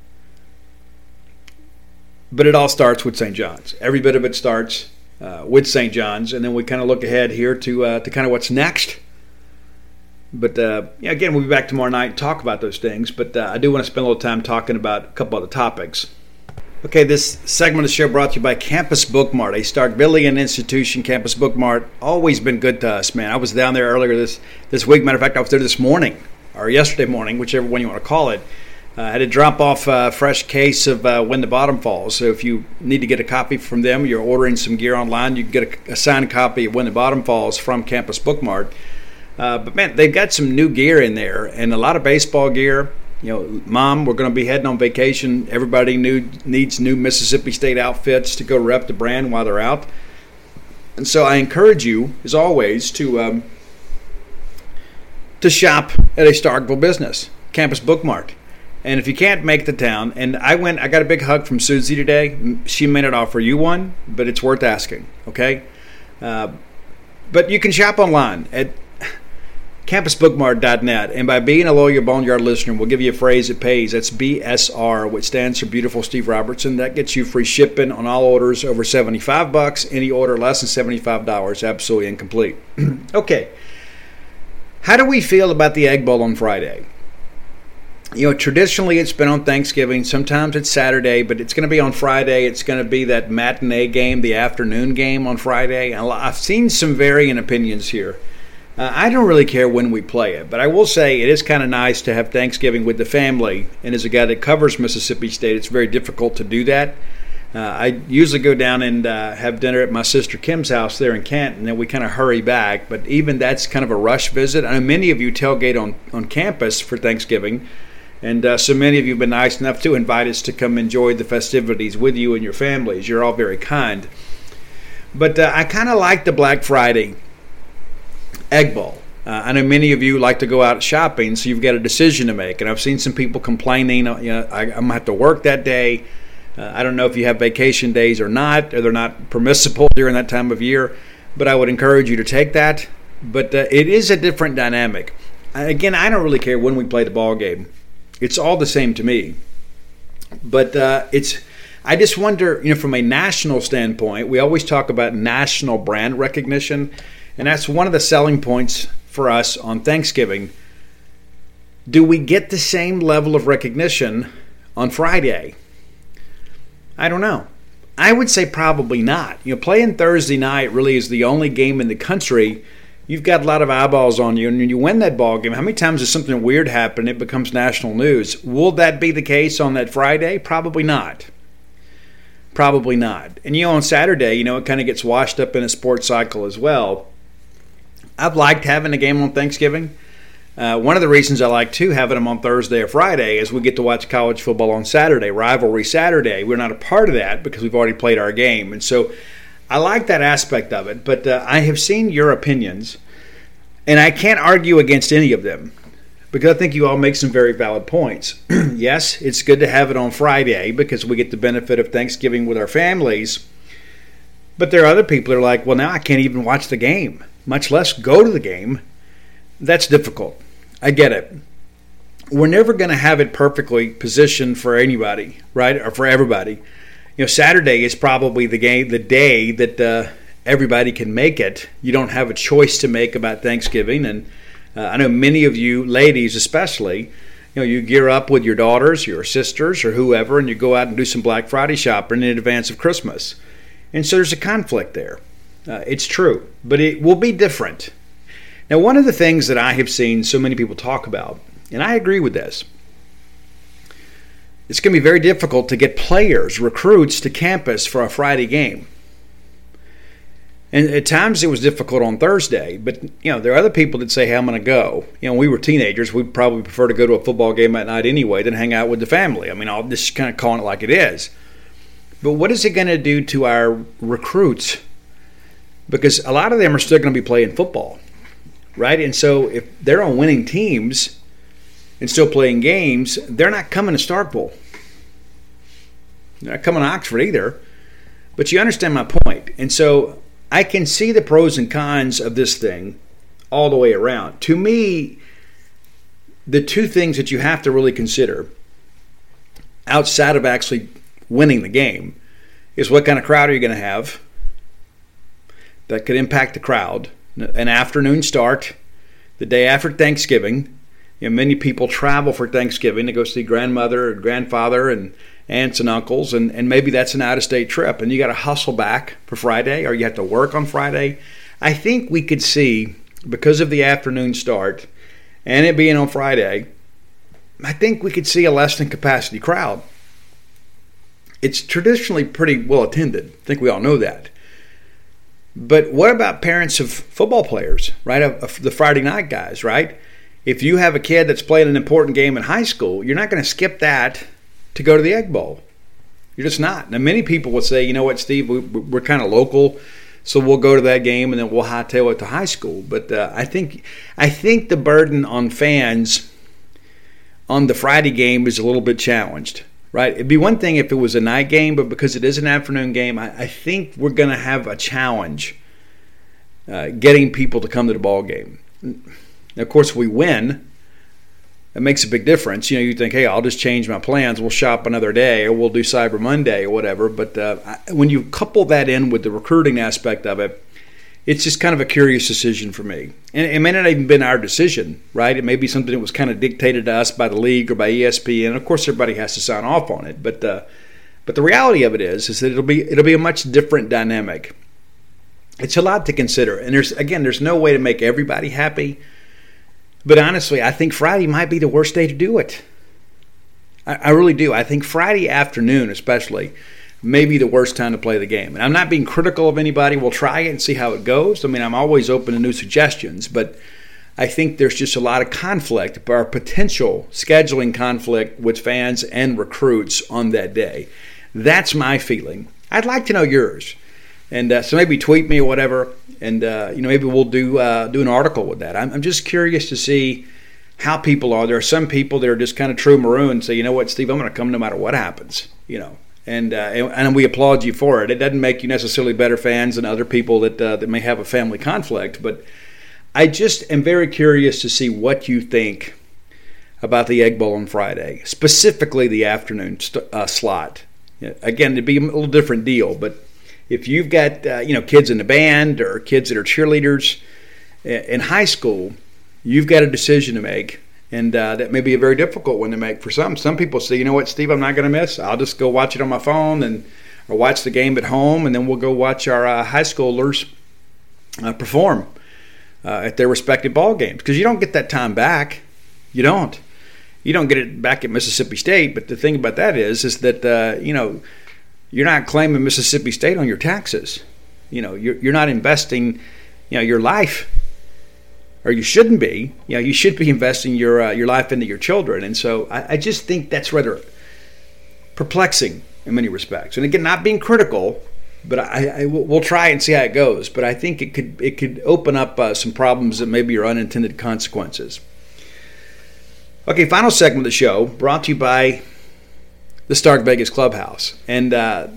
Speaker 2: But it all starts with St. John's. Every bit of it starts with St. John's, and then we kind of look ahead here to kind of what's next. But, again, we'll be back tomorrow night and talk about those things. But I do want to spend a little time talking about a couple other topics. Okay, this segment of the show brought to you by Campus Bookmart, a Starkvillian institution. Campus Bookmart, always been good to us, man. I was down there earlier this week. Matter of fact, I was there this morning, or yesterday morning, whichever one you want to call it. I had to drop off a fresh case of When the Bottom Falls. So if you need to get a copy from them, you're ordering some gear online, you can get a signed copy of When the Bottom Falls from Campus Bookmart. But, man, they've got some new gear in there and a lot of baseball gear. Mom, we're going to be heading on vacation. Everybody needs new Mississippi State outfits to go rep the brand while they're out. And so I encourage you, as always, to shop at a Starkville business, Campus Bookmart. And if you can't make the town, and I got a big hug from Susie today. She may not offer you one, but it's worth asking, okay? But you can shop online at campusbookmart.net, and by being a loyal Boneyard listener, we'll give you a phrase that pays. That's BSR, which stands for Beautiful Steve Robertson. That gets you free shipping on all orders over $75. Any order less than $75, absolutely incomplete. Okay, how do we feel about the Egg Bowl on Friday? Traditionally it's been on Thanksgiving. Sometimes it's Saturday, but it's going to be on Friday. It's going to be that matinee game, the afternoon game on Friday. And I've seen some varying opinions here. I don't really care when we play it, but I will say it is kind of nice to have Thanksgiving with the family. And as a guy that covers Mississippi State, it's very difficult to do that. I usually go down and have dinner at my sister Kim's house there in Canton, and then we kind of hurry back. But even that's kind of a rush visit. I know many of you tailgate on campus for Thanksgiving, and so many of you have been nice enough to invite us to come enjoy the festivities with you and your families. You're all very kind. But I kind of like the Black Friday Egg Bowl. I know many of you like to go out shopping, so you've got a decision to make. And I've seen some people complaining, I'm going to have to work that day. I don't know if you have vacation days or not, or they're not permissible during that time of year. But I would encourage you to take that. But it is a different dynamic. Again, I don't really care when we play the ball game. It's all the same to me. But I just wonder, from a national standpoint, we always talk about national brand recognition, and that's one of the selling points for us on Thanksgiving. Do we get the same level of recognition on Friday? I don't know. I would say probably not. Playing Thursday night really is the only game in the country. You've got a lot of eyeballs on you, and when you win that ball game, how many times does something weird happen, it becomes national news? Will that be the case on that Friday? Probably not. Probably not. And on Saturday, it kind of gets washed up in a sports cycle as well. I've liked having a game on Thanksgiving. One of the reasons I like to having them on Thursday or Friday is we get to watch college football on Saturday, Rivalry Saturday. We're not a part of that because we've already played our game. And so I like that aspect of it. But I have seen your opinions, and I can't argue against any of them because I think you all make some very valid points. Yes, it's good to have it on Friday because we get the benefit of Thanksgiving with our families. But there are other people that are like, well, now I can't even watch the game, much less go to the game. That's difficult. I get it. We're never going to have it perfectly positioned for anybody, right, or for everybody. Saturday is probably the day that everybody can make it. You don't have a choice to make about Thanksgiving, and I know many of you ladies especially, you gear up with your daughters, your sisters, or whoever, and you go out and do some Black Friday shopping in advance of Christmas. And so there's a conflict there. It's true, but it will be different. Now, one of the things that I have seen so many people talk about, and I agree with this, it's going to be very difficult to get players, recruits to campus for a Friday game. And at times it was difficult on Thursday, but there are other people that say, hey, I'm going to go. When we were teenagers, we'd probably prefer to go to a football game at night anyway than hang out with the family. I'll just kind of calling it like it is. But what is it going to do to our recruits? Because a lot of them are still going to be playing football, right? And so if they're on winning teams and still playing games, they're not coming to Starkville. They're not coming to Oxford either. But you understand my point. And so I can see the pros and cons of this thing all the way around. To me, the two things that you have to really consider outside of actually winning the game is what kind of crowd are you going to have that could impact the crowd. An afternoon start, the day after Thanksgiving. Many people travel for Thanksgiving to go see grandmother and grandfather and aunts and uncles, and maybe that's an out-of-state trip, and you got to hustle back for Friday, or you have to work on Friday. I think we could see, because of the afternoon start and it being on Friday, I think we could see a less than capacity crowd. It's traditionally pretty well attended. I think we all know that. But what about parents of football players, right, of the Friday night guys, right? If you have a kid that's playing an important game in high school, you're not going to skip that to go to the Egg Bowl. You're just not. Now, many people will say, you know what, Steve, we're kind of local, so we'll go to that game and then we'll hightail it to high school. But I think the burden on fans on the Friday game is a little bit challenged, right? It'd be one thing if it was a night game, but because it is an afternoon game, I think we're going to have a challenge getting people to come to the ball game. Now, of course, if we win, it makes a big difference. You think, hey, I'll just change my plans. We'll shop another day, or we'll do Cyber Monday or whatever. But when you couple that in with the recruiting aspect of it, it's just kind of a curious decision for me. And it may not even been our decision, right? It may be something that was kind of dictated to us by the league or by ESPN. Of course, everybody has to sign off on it. But the reality of it is that it'll be a much different dynamic. It's a lot to consider. And there's no way to make everybody happy. But honestly, I think Friday might be the worst day to do it. I really do. I think Friday afternoon especially may be the worst time to play the game. And I'm not being critical of anybody. We'll try it and see how it goes. I'm always open to new suggestions. But I think there's just a lot of conflict, or potential scheduling conflict with fans and recruits on that day. That's my feeling. I'd like to know yours. And so maybe tweet me or whatever, and maybe we'll do an article with that. I'm just curious to see how people are. There are some people that are just kind of true maroon and say, you know what, Steve, I'm going to come no matter what happens, and we applaud you for it. It doesn't make you necessarily better fans than other people that may have a family conflict, but I just am very curious to see what you think about the Egg Bowl on Friday, specifically the afternoon slot. Again, it'd be a little different deal, but if you've got kids in the band or kids that are cheerleaders in high school, you've got a decision to make, and that may be a very difficult one to make for some. Some people say, you know what, Steve, I'm not going to miss. I'll just go watch it on my phone or watch the game at home, and then we'll go watch our high schoolers perform at their respective ball games, because you don't get that time back. You don't get it back at Mississippi State. But the thing about that is that you're not claiming Mississippi State on your taxes. You're not investing your life, or you shouldn't be. You should be investing your life into your children. And so I just think that's rather perplexing in many respects. And again, not being critical, but we'll try and see how it goes. But I think it could open up some problems that maybe are unintended consequences. Okay, final segment of the show, brought to you by the Stark Vegas Clubhouse. And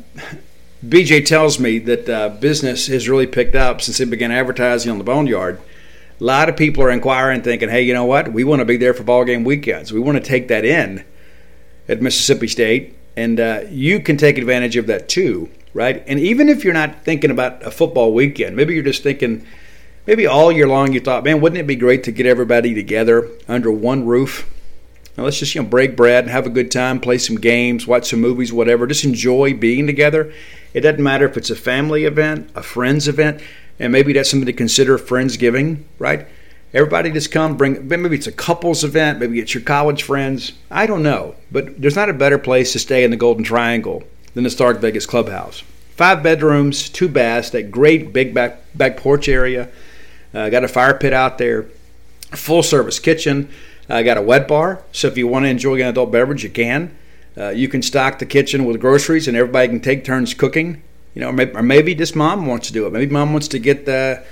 Speaker 2: BJ tells me that business has really picked up since they began advertising on the Boneyard. A lot of people are inquiring, thinking, hey, you know what? We want to be there for ball game weekends. We want to take that in at Mississippi State. And you can take advantage of that too, right? And even if you're not thinking about a football weekend, maybe you're just thinking, maybe all year long you thought, man, wouldn't it be great to get everybody together under one roof? Now let's just break bread and have a good time, play some games, watch some movies, whatever. Just enjoy being together. It doesn't matter if it's a family event, a friends event, and maybe that's something to consider Friendsgiving, right? Everybody just come, maybe it's a couples event, maybe it's your college friends. I don't know, but there's not a better place to stay in the Golden Triangle than the Stark Vegas Clubhouse. 5 bedrooms, 2 baths, that great big back porch area. Got a fire pit out there, full service kitchen. Got a wet bar, so if you want to enjoy an adult beverage, you can. You can stock the kitchen with groceries, and everybody can take turns cooking. Or maybe just mom wants to do it. Maybe mom wants to get the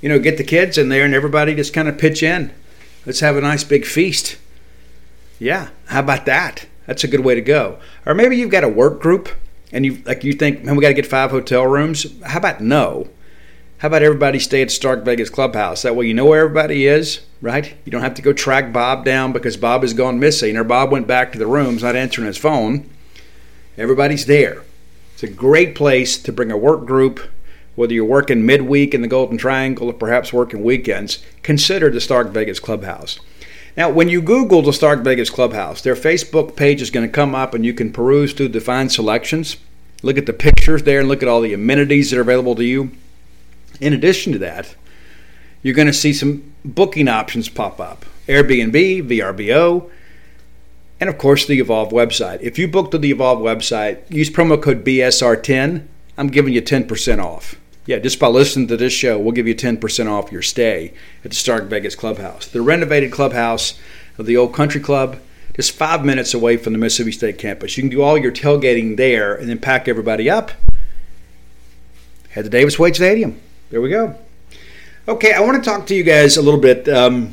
Speaker 2: kids in there, and everybody just kind of pitch in. Let's have a nice big feast. Yeah, how about that? That's a good way to go. Or maybe you've got a work group, and you think, man, we got to get 5 hotel rooms. How about no? How about everybody stay at Stark Vegas Clubhouse? That way you know where everybody is, right? You don't have to go track Bob down because Bob has gone missing or Bob went back to the rooms not answering his phone. Everybody's there. It's a great place to bring a work group, whether you're working midweek in the Golden Triangle or perhaps working weekends. Consider the Stark Vegas Clubhouse. Now, when you Google the Stark Vegas Clubhouse, their Facebook page is going to come up and you can peruse through defined selections. Look at the pictures there and look at all the amenities that are available to you. In addition to that, you're going to see some booking options pop up. Airbnb, VRBO, and of course the Evolve website. If you book to the Evolve website, use promo code BSR10. I'm giving you 10% off. Yeah, just by listening to this show, we'll give you 10% off your stay at the Stark Vegas Clubhouse. The renovated clubhouse of the old country club, just 5 minutes away from the Mississippi State campus. You can do all your tailgating there and then pack everybody up. Head to Davis Wade Stadium. There we go. Okay, I want to talk to you guys a little bit.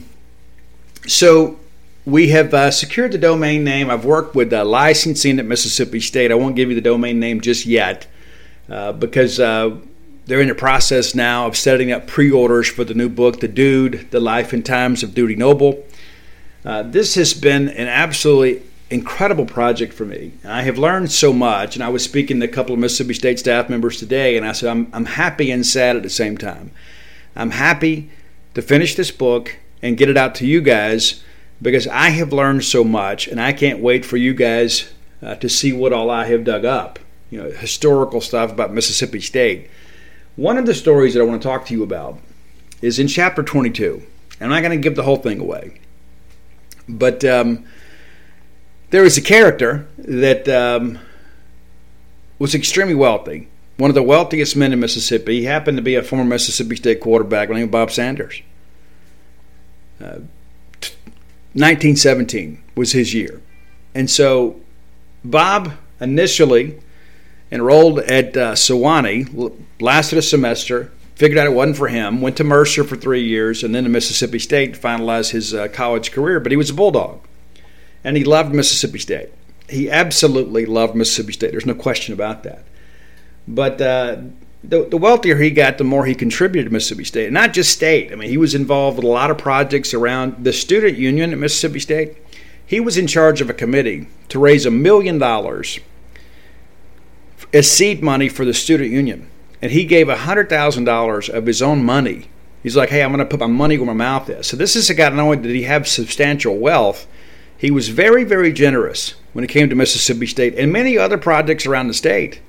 Speaker 2: So we have secured the domain name. I've worked with licensing at Mississippi State. I won't give you the domain name just yet because they're in the process now of setting up pre-orders for the new book, The Dude, The Life and Times of Dudy Noble. This has been an absolutely incredible project for me. I have learned so much, and I was speaking to a couple of Mississippi State staff members today, and I said, I'm happy and sad at the same time. I'm happy to finish this book and get it out to you guys because I have learned so much, and I can't wait for you guys to see what all I have dug up. Historical stuff about Mississippi State. One of the stories that I want to talk to you about is in chapter 22. I'm not going to give the whole thing away, but there was a character that was extremely wealthy, one of the wealthiest men in Mississippi. He happened to be a former Mississippi State quarterback named Bob Sanders. 1917 was his year. And so Bob initially enrolled at Sewanee, lasted a semester, figured out it wasn't for him, went to Mercer for 3 years, and then to Mississippi State to finalize his college career. But he was a Bulldog, and he loved Mississippi State. He absolutely loved Mississippi State. There's no question about that. But the wealthier he got, the more he contributed to Mississippi State. And not just State. I mean, he was involved with a lot of projects around the student union at Mississippi State. He was in charge of a committee to raise $1 million as seed money for the student union. And he gave $100,000 of his own money. He's like, hey, I'm going to put my money where my mouth is. So this is a guy, not only did he have substantial wealth, he was very, very generous when it came to Mississippi State and many other projects around the state.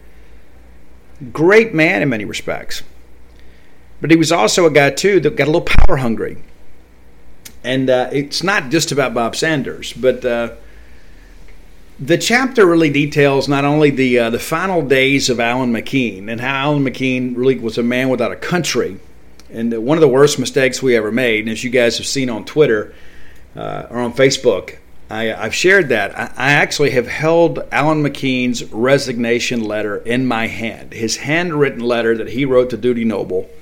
Speaker 2: Great man in many respects. But he was also a guy, too, that got a little power hungry. And it's not just about Bob Sanders, but the chapter really details not only the final days of Alan McKean and how Alan McKean really was a man without a country, and one of the worst mistakes we ever made. And as you guys have seen on Twitter or on Facebook, I've shared that. I actually have held Alan McKean's resignation letter in my hand, his handwritten letter that he wrote to Dudy Noble,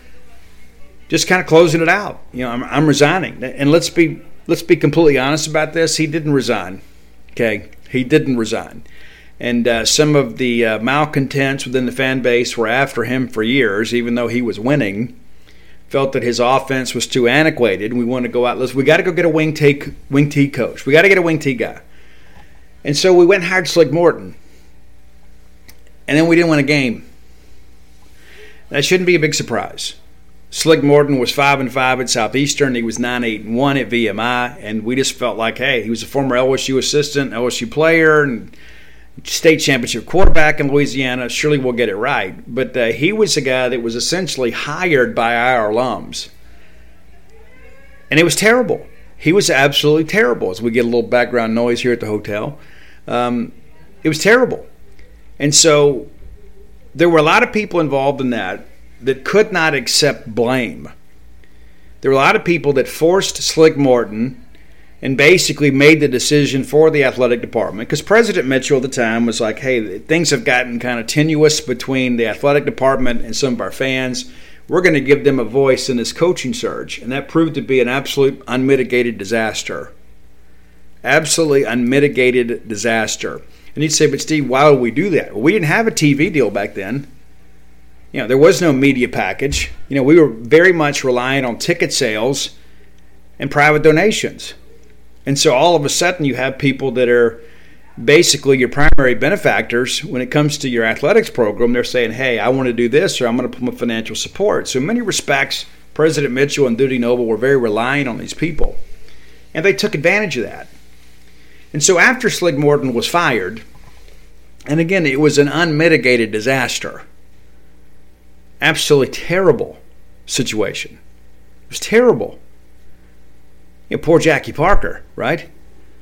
Speaker 2: just kind of closing it out. You know, I'm resigning. And let's be completely honest about this. He didn't resign. Okay, he didn't resign. And some of the malcontents within the fan base were after him for years, even though he was winning. Felt that his offense was too antiquated. We want to go out. We got to go get a wing T coach. We got to get a wing T guy. And so we went and hired Slick Morton. And then we didn't win a game. That shouldn't be a big surprise. Slick Morton was 5-5 at Southeastern. He was 9-8-1 at VMI. And we just felt like, hey, he was a former LSU assistant, LSU player, and state championship quarterback in Louisiana. Surely we'll get it right. But he was a guy that was essentially hired by our alums. And it was terrible. He was absolutely terrible. As we get a little background noise here at the hotel. It was terrible. And so there were a lot of people involved in that could not accept blame. There were a lot of people that forced Slick Morton and basically made the decision for the athletic department, because President Mitchell at the time was like, hey, things have gotten kind of tenuous between the athletic department and some of our fans. We're going to give them a voice in this coaching surge. And that proved to be an absolute unmitigated disaster. Absolutely unmitigated disaster. And you'd say, but Steve, why would we do that? Well, we didn't have a TV deal back then. You know, there was no media package. You know, we were very much reliant on ticket sales and private donations. And so all of a sudden you have people that are basically your primary benefactors when it comes to your athletics program. They're saying, hey, I want to do this, or I'm going to put my financial support. So in many respects, President Mitchell and Dudy Noble were very reliant on these people. And they took advantage of that. And so after Slick Morton was fired, and again, it was an unmitigated disaster. Absolutely terrible situation. It was terrible. You know, poor Jackie Parker, right?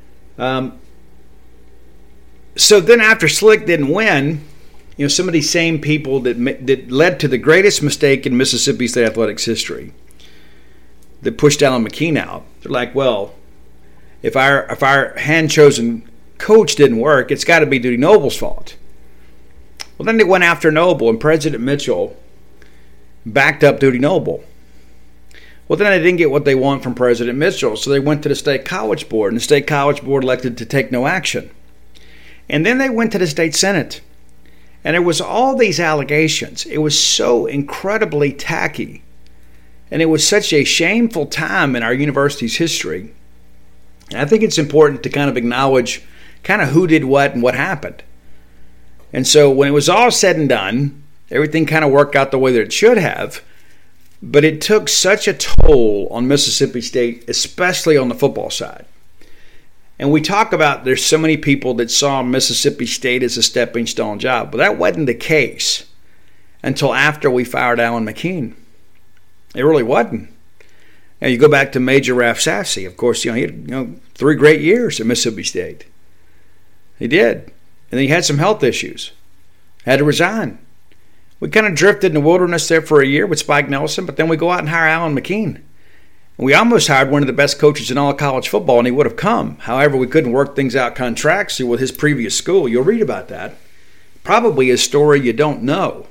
Speaker 2: So then after Slick didn't win, you know, some of these same people that led to the greatest mistake in Mississippi State athletics history, that pushed Alan McKean out, they're like, well, if our hand-chosen coach didn't work, it's got to be Dudy Noble's fault. Well, then they went after Noble, and President Mitchell backed up Dudy Noble. Well, then they didn't get what they want from President Mitchell, so they went to the State College Board, and the State College Board elected to take no action. And then they went to the State Senate, and there was all these allegations. It was so incredibly tacky, and it was such a shameful time in our university's history. And I think it's important to kind of acknowledge kind of who did what and what happened. And so when it was all said and done, everything kind of worked out the way that it should have. But it took such a toll on Mississippi State, especially on the football side. And we talk about there's so many people that saw Mississippi State as a stepping stone job. But that wasn't the case until after we fired Alan McKean. It really wasn't. Now you go back to Major Ralph Safsey. Of course, he had 3 great years at Mississippi State. He did. And then he had some health issues. Had to resign. We kind of drifted in the wilderness there for a year with Spike Nelson, but then we go out and hire Alan McKean. And we almost hired one of the best coaches in all of college football, and he would have come. However, we couldn't work things out contractually with his previous school. You'll read about that. probably a story you don't know.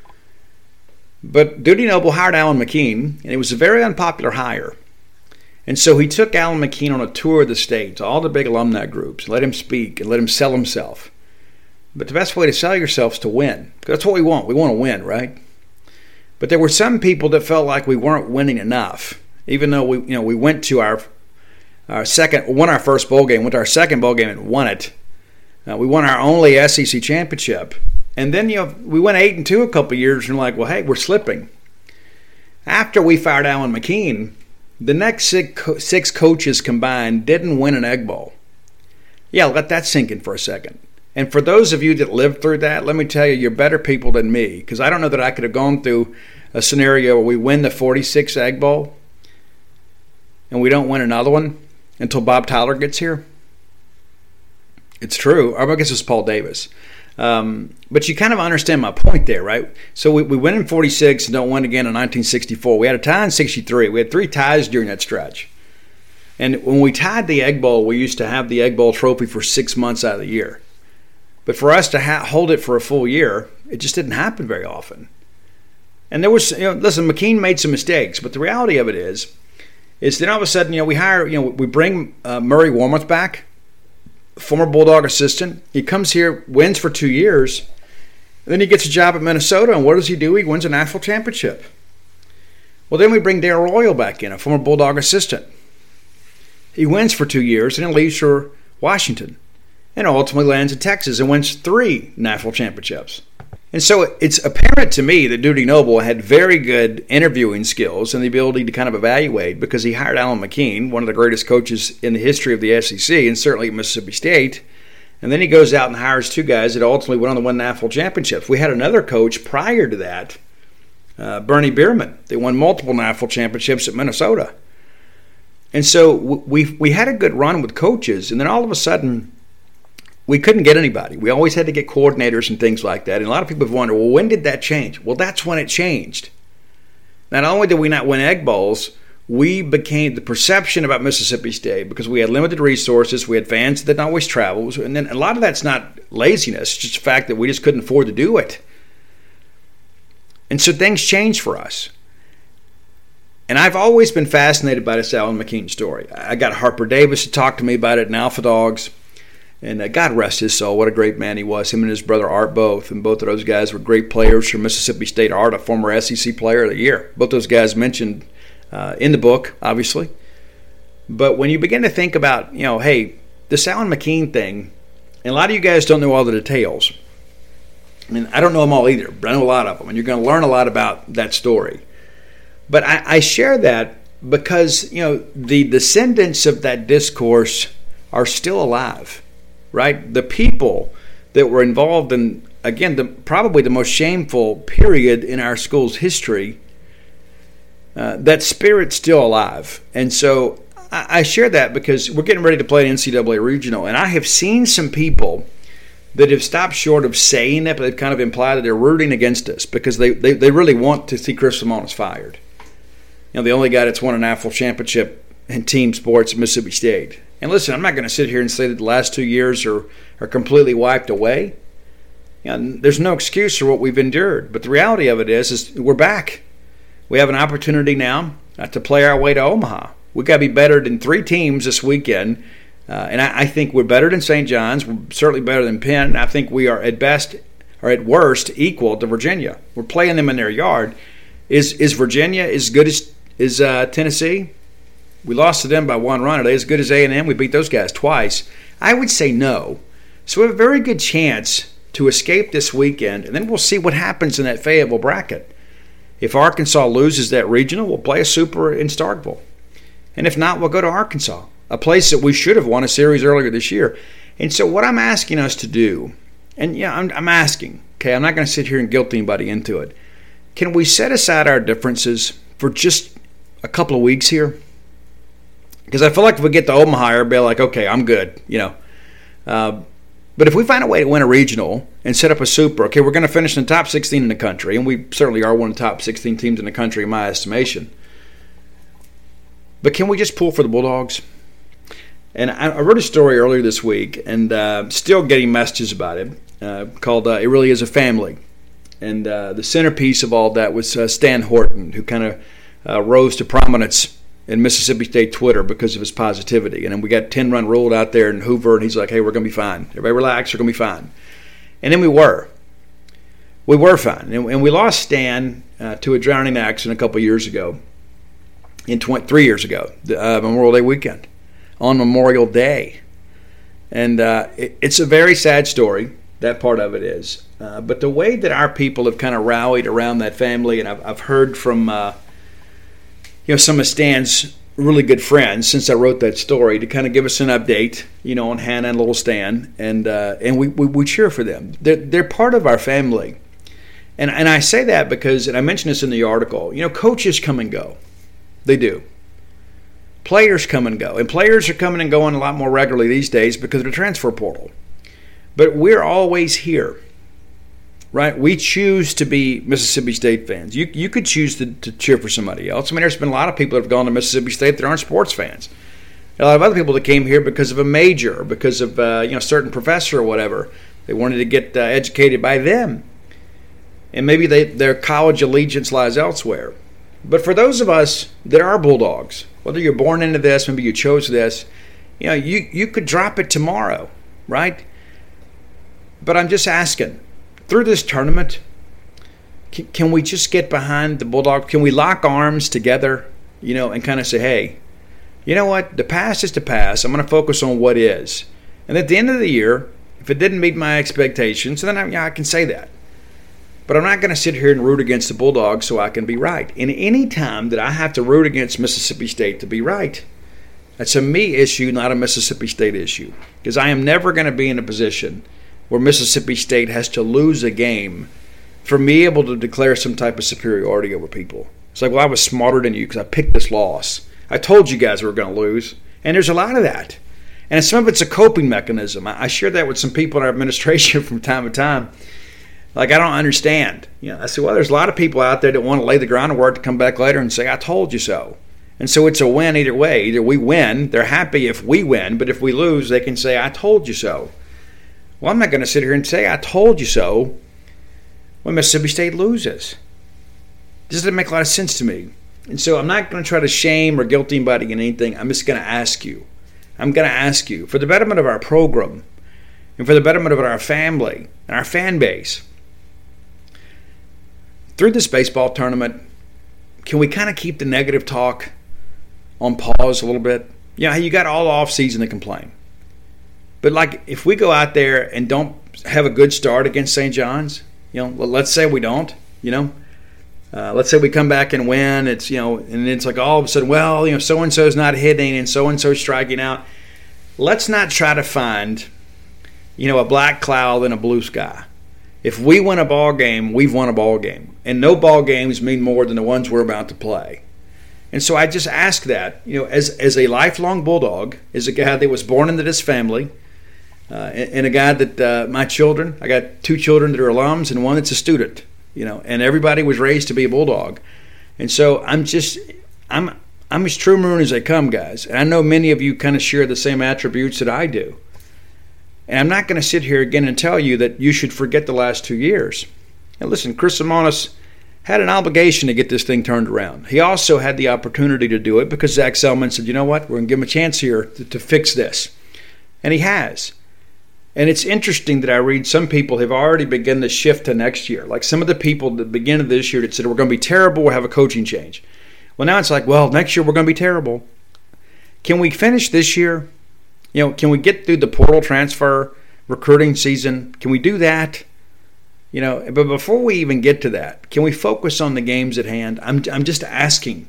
Speaker 2: But Dudy Noble hired Alan McKean, and it was a very unpopular hire. And so he took Alan McKean on a tour of the state to all the big alumni groups, let him speak and let him sell himself. But the best way to sell yourself is to win. That's what we want. We want to win, right? But there were some people that felt like we weren't winning enough, even though we went to our first bowl game, went to our second bowl game and won it. We won our only SEC championship. And then we went 8-2 a couple of years, and we're like, well, hey, we're slipping. After we fired Alan McKean, the next six coaches combined didn't win an Egg Bowl. Yeah, let that sink in for a second. And for those of you that lived through that, let me tell you, you're better people than me, because I don't know that I could have gone through a scenario where we win the 46th Egg Bowl and we don't win another one until Bob Tyler gets here. It's true. I guess it's Paul Davis. But you kind of understand my point there, right? So we win in 46 and don't win again in 1964. We had a tie in 63. We had 3 ties during that stretch. And when we tied the Egg Bowl, we used to have the Egg Bowl trophy for 6 months out of the year. But for us to hold it for a full year, it just didn't happen very often. And there was, listen, McKean made some mistakes, but the reality of it is then all of a sudden, we bring Murray Warmoth back, former Bulldog assistant. He comes here, wins for 2 years, then he gets a job at Minnesota, and what does he do? He wins a national championship. Well, then we bring Darrell Royal back in, a former Bulldog assistant. He wins for 2 years, and then leaves for Washington, and ultimately lands in Texas and wins 3 national championships. And so it's apparent to me that Dudy Noble had very good interviewing skills and the ability to kind of evaluate, because he hired Alan McKean, one of the greatest coaches in the history of the SEC and certainly at Mississippi State. And then he goes out and hires 2 guys that ultimately went on to win national championships. We had another coach prior to that, Bernie Bierman. They won multiple national championships at Minnesota. And so we had a good run with coaches, and then all of a sudden we couldn't get anybody. We always had to get coordinators and things like that. And a lot of people have wondered, well, when did that change? Well, that's when it changed. Not only did we not win Egg Bowls, we became the perception about Mississippi State, because we had limited resources, we had fans that didn't always travel, and then a lot of that's not laziness, it's just the fact that we just couldn't afford to do it. And so things changed for us. And I've always been fascinated by this Alan McKean story. I got Harper Davis to talk to me about it in Alpha Dogs. And God rest his soul, what a great man he was. Him and his brother Art both. And both of those guys were great players for Mississippi State. Art, a former SEC player of the year. Both those guys mentioned in the book, obviously. But when you begin to think about, hey, this Alan McKean thing, and a lot of you guys don't know all the details. I mean, I don't know them all either, but I know a lot of them. And you're going to learn a lot about that story. But I share that because, the descendants of that discourse are still alive. Right? The people that were involved in, again, probably the most shameful period in our school's history, that spirit's still alive. And so I share that because we're getting ready to play an NCAA regional, and I have seen some people that have stopped short of saying that, but they've kind of implied that they're rooting against us because they really want to see Chris Lemonis fired. The only guy that's won a national championship in team sports at Mississippi State. And listen, I'm not going to sit here and say that the last 2 years are completely wiped away. There's no excuse for what we've endured. But the reality of it is we're back. We have an opportunity now to play our way to Omaha. We've got to be better than 3 teams this weekend. And I think we're better than St. John's. We're certainly better than Penn. And I think we are at best or at worst equal to Virginia. We're playing them in their yard. Is Virginia as good as Tennessee? We lost to them by 1 run. Are they as good as A&M? We beat those guys twice. I would say no. So we have a very good chance to escape this weekend, and then we'll see what happens in that Fayetteville bracket. If Arkansas loses that regional, we'll play a super in Starkville. And if not, we'll go to Arkansas, a place that we should have won a series earlier this year. And so what I'm asking us to do, and I'm asking, okay, I'm not going to sit here and guilt anybody into it. Can we set aside our differences for just a couple of weeks here? Because I feel like if we get to Omaha, everybody will be like, okay, I'm good, But if we find a way to win a regional and set up a super, okay, we're going to finish in the top 16 in the country, and we certainly are one of the top 16 teams in the country in my estimation. But can we just pull for the Bulldogs? And I wrote a story earlier this week, and still getting messages about it. called It Really Is a Family. And the centerpiece of all that was Stan Horton, who kind of rose to prominence in Mississippi State Twitter because of his positivity. And then we got 10-run ruled out there in Hoover, and he's like, hey, we're going to be fine. Everybody relax, we're going to be fine. And then we were. We were fine. And we lost Stan to a drowning accident a couple years ago, 3 years ago, Memorial Day weekend, on Memorial Day. And it's a very sad story, that part of it is. But the way that our people have kind of rallied around that family, and I've heard from some of Stan's really good friends since I wrote that story to kind of give us an update, on Hannah and little Stan, and we cheer for them. They're part of our family, and I say that because, and I mentioned this in the article, coaches come and go, they do. Players come and go, and players are coming and going a lot more regularly these days because of the transfer portal. But we're always here, right? We choose to be Mississippi State fans. You could choose to cheer for somebody else. I mean, there's been a lot of people that have gone to Mississippi State that aren't sports fans. A lot of other people that came here because of a major, or because of a certain professor or whatever. They wanted to get educated by them, and maybe their college allegiance lies elsewhere. But for those of us that are Bulldogs, whether you're born into this, maybe you chose this, you could drop it tomorrow, right? But I'm just asking, through this tournament, can we just get behind the Bulldogs? Can we lock arms together, and kind of say, hey, you know what? The past is the past. I'm going to focus on what is. And at the end of the year, if it didn't meet my expectations, then I can say that. But I'm not going to sit here and root against the Bulldogs so I can be right. And any time that I have to root against Mississippi State to be right, that's a me issue, not a Mississippi State issue. Because I am never going to be in a position where Mississippi State has to lose a game for me able to declare some type of superiority over people. It's like, well, I was smarter than you because I picked this loss. I told you guys we were going to lose. And there's a lot of that. And some of it's a coping mechanism. I share that with some people in our administration from time to time. Like, I don't understand. I say, well, there's a lot of people out there that want to lay the groundwork to come back later and say, I told you so. And so it's a win either way. Either we win, they're happy if we win, but if we lose, they can say, I told you so. Well, I'm not going to sit here and say, I told you so, when Mississippi State loses. This doesn't make a lot of sense to me. And so I'm not going to try to shame or guilt anybody in anything. I'm just going to ask you. I'm going to ask you, for the betterment of our program and for the betterment of our family and our fan base, through this baseball tournament, can we kind of keep the negative talk on pause a little bit? You got all off season to complain. But like, if we go out there and don't have a good start against St. John's, let's say we don't, let's say we come back and win. It's and it's like all of a sudden, well, so and so's not hitting and so striking out. Let's not try to find, a black cloud in a blue sky. If we win a ball game, we've won a ball game, and no ball games mean more than the ones we're about to play. And so I just ask that, as a lifelong Bulldog, as a guy that was born into this family. And a guy that my children, I got 2 children that are alums and one that's a student, and everybody was raised to be a Bulldog. And so I'm as true maroon as they come, guys. And I know many of you kind of share the same attributes that I do. And I'm not going to sit here again and tell you that you should forget the last 2 years. And listen, Chris Simonis had an obligation to get this thing turned around. He also had the opportunity to do it because Zach Selman said, you know what, we're going to give him a chance here to fix this. And he has. And it's interesting that I read some people have already begun to shift to next year. Like some of the people at the beginning of this year that said, we're going to be terrible, we'll have a coaching change. Well, now it's like, well, next year we're going to be terrible. Can we finish this year? Can we get through the portal transfer recruiting season? Can we do that? But before we even get to that, can we focus on the games at hand? I'm just asking.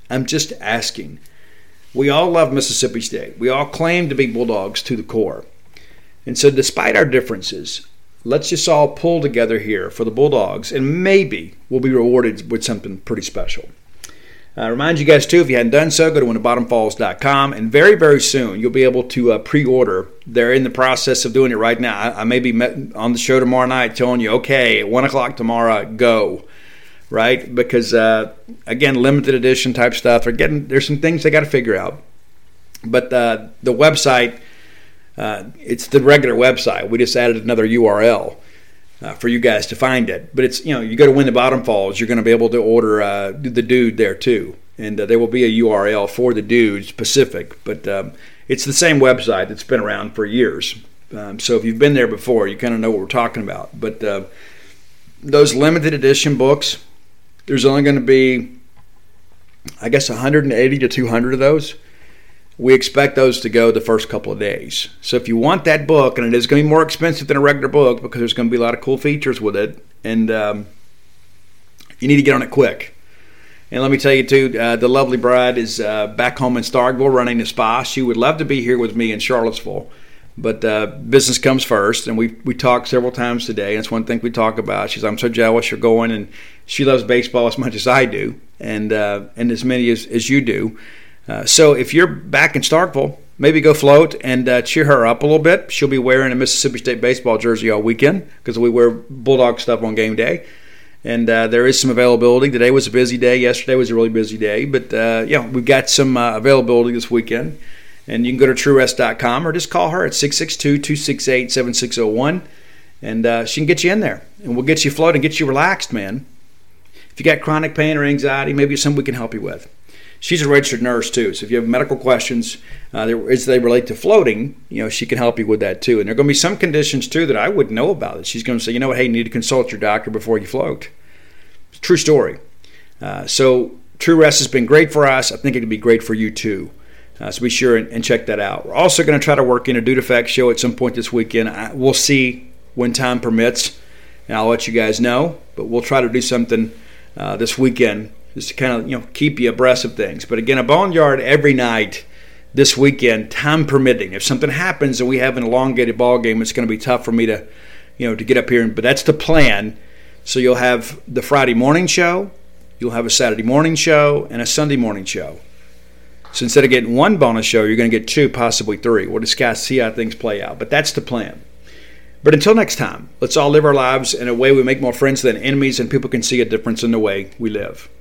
Speaker 2: We all love Mississippi State. We all claim to be Bulldogs to the core. And so despite our differences, let's just all pull together here for the Bulldogs, and maybe we'll be rewarded with something pretty special. Remind you guys, too, if you hadn't done so, go to WhenTheBottomFalls.com, and very, very soon you'll be able to pre-order. They're in the process of doing it right now. I may be on the show tomorrow night telling you, okay, at 1 o'clock tomorrow, go, right? Because, again, limited edition type stuff. There's some things they got to figure out. But the website, it's the regular website. We just added another URL. for you guys to find it. But it's, you go to When the Bottom Falls, you're going to be able to order the Dude there too. And there will be a URL for the Dude specific. But it's the same website that's been around for years. So if you've been there before, you kind of know what we're talking about. But those limited edition books, there's only going to be, I guess, 180 to 200 of those. We expect those to go the first couple of days. So if you want that book, and it is going to be more expensive than a regular book because there's going to be a lot of cool features with it, and you need to get on it quick. And let me tell you, too, the lovely bride is back home in Starkville running a spa. She would love to be here with me in Charlottesville, but business comes first, and we talked several times today, and it's one thing we talk about. She's, I'm so jealous you're going, and she loves baseball as much as I do, and as many as you do. So if you're back in Starkville, maybe go float and cheer her up a little bit. She'll be wearing a Mississippi State baseball jersey all weekend because we wear Bulldog stuff on game day. And there is some availability. Today was a busy day. Yesterday was a really busy day. But, we've got some availability this weekend. And you can go to TrueRest.com or just call her at 662-268-7601. And she can get you in there. And we'll get you floating, get you relaxed, man. If you got chronic pain or anxiety, maybe it's something we can help you with. She's a registered nurse, too. So if you have medical questions as they relate to floating, she can help you with that, too. And there are going to be some conditions, too, that I wouldn't know about. She's going to say, hey, you need to consult your doctor before you float. It's a true story. So True Rest has been great for us. I think it can be great for you, too. So be sure and check that out. We're also going to try to work in a Dude Effect show at some point this weekend. We'll see when time permits, and I'll let you guys know. But we'll try to do something this weekend just to kind of keep you abreast of things. But again, a Boneyard every night this weekend, time permitting. If something happens and we have an elongated ball game, it's going to be tough for me to get up here. But that's the plan. So you'll have the Friday morning show, you'll have a Saturday morning show, and a Sunday morning show. So instead of getting one bonus show, you're going to get two, possibly three. We'll discuss, see how things play out. But that's the plan. But until next time, let's all live our lives in a way we make more friends than enemies, and people can see a difference in the way we live.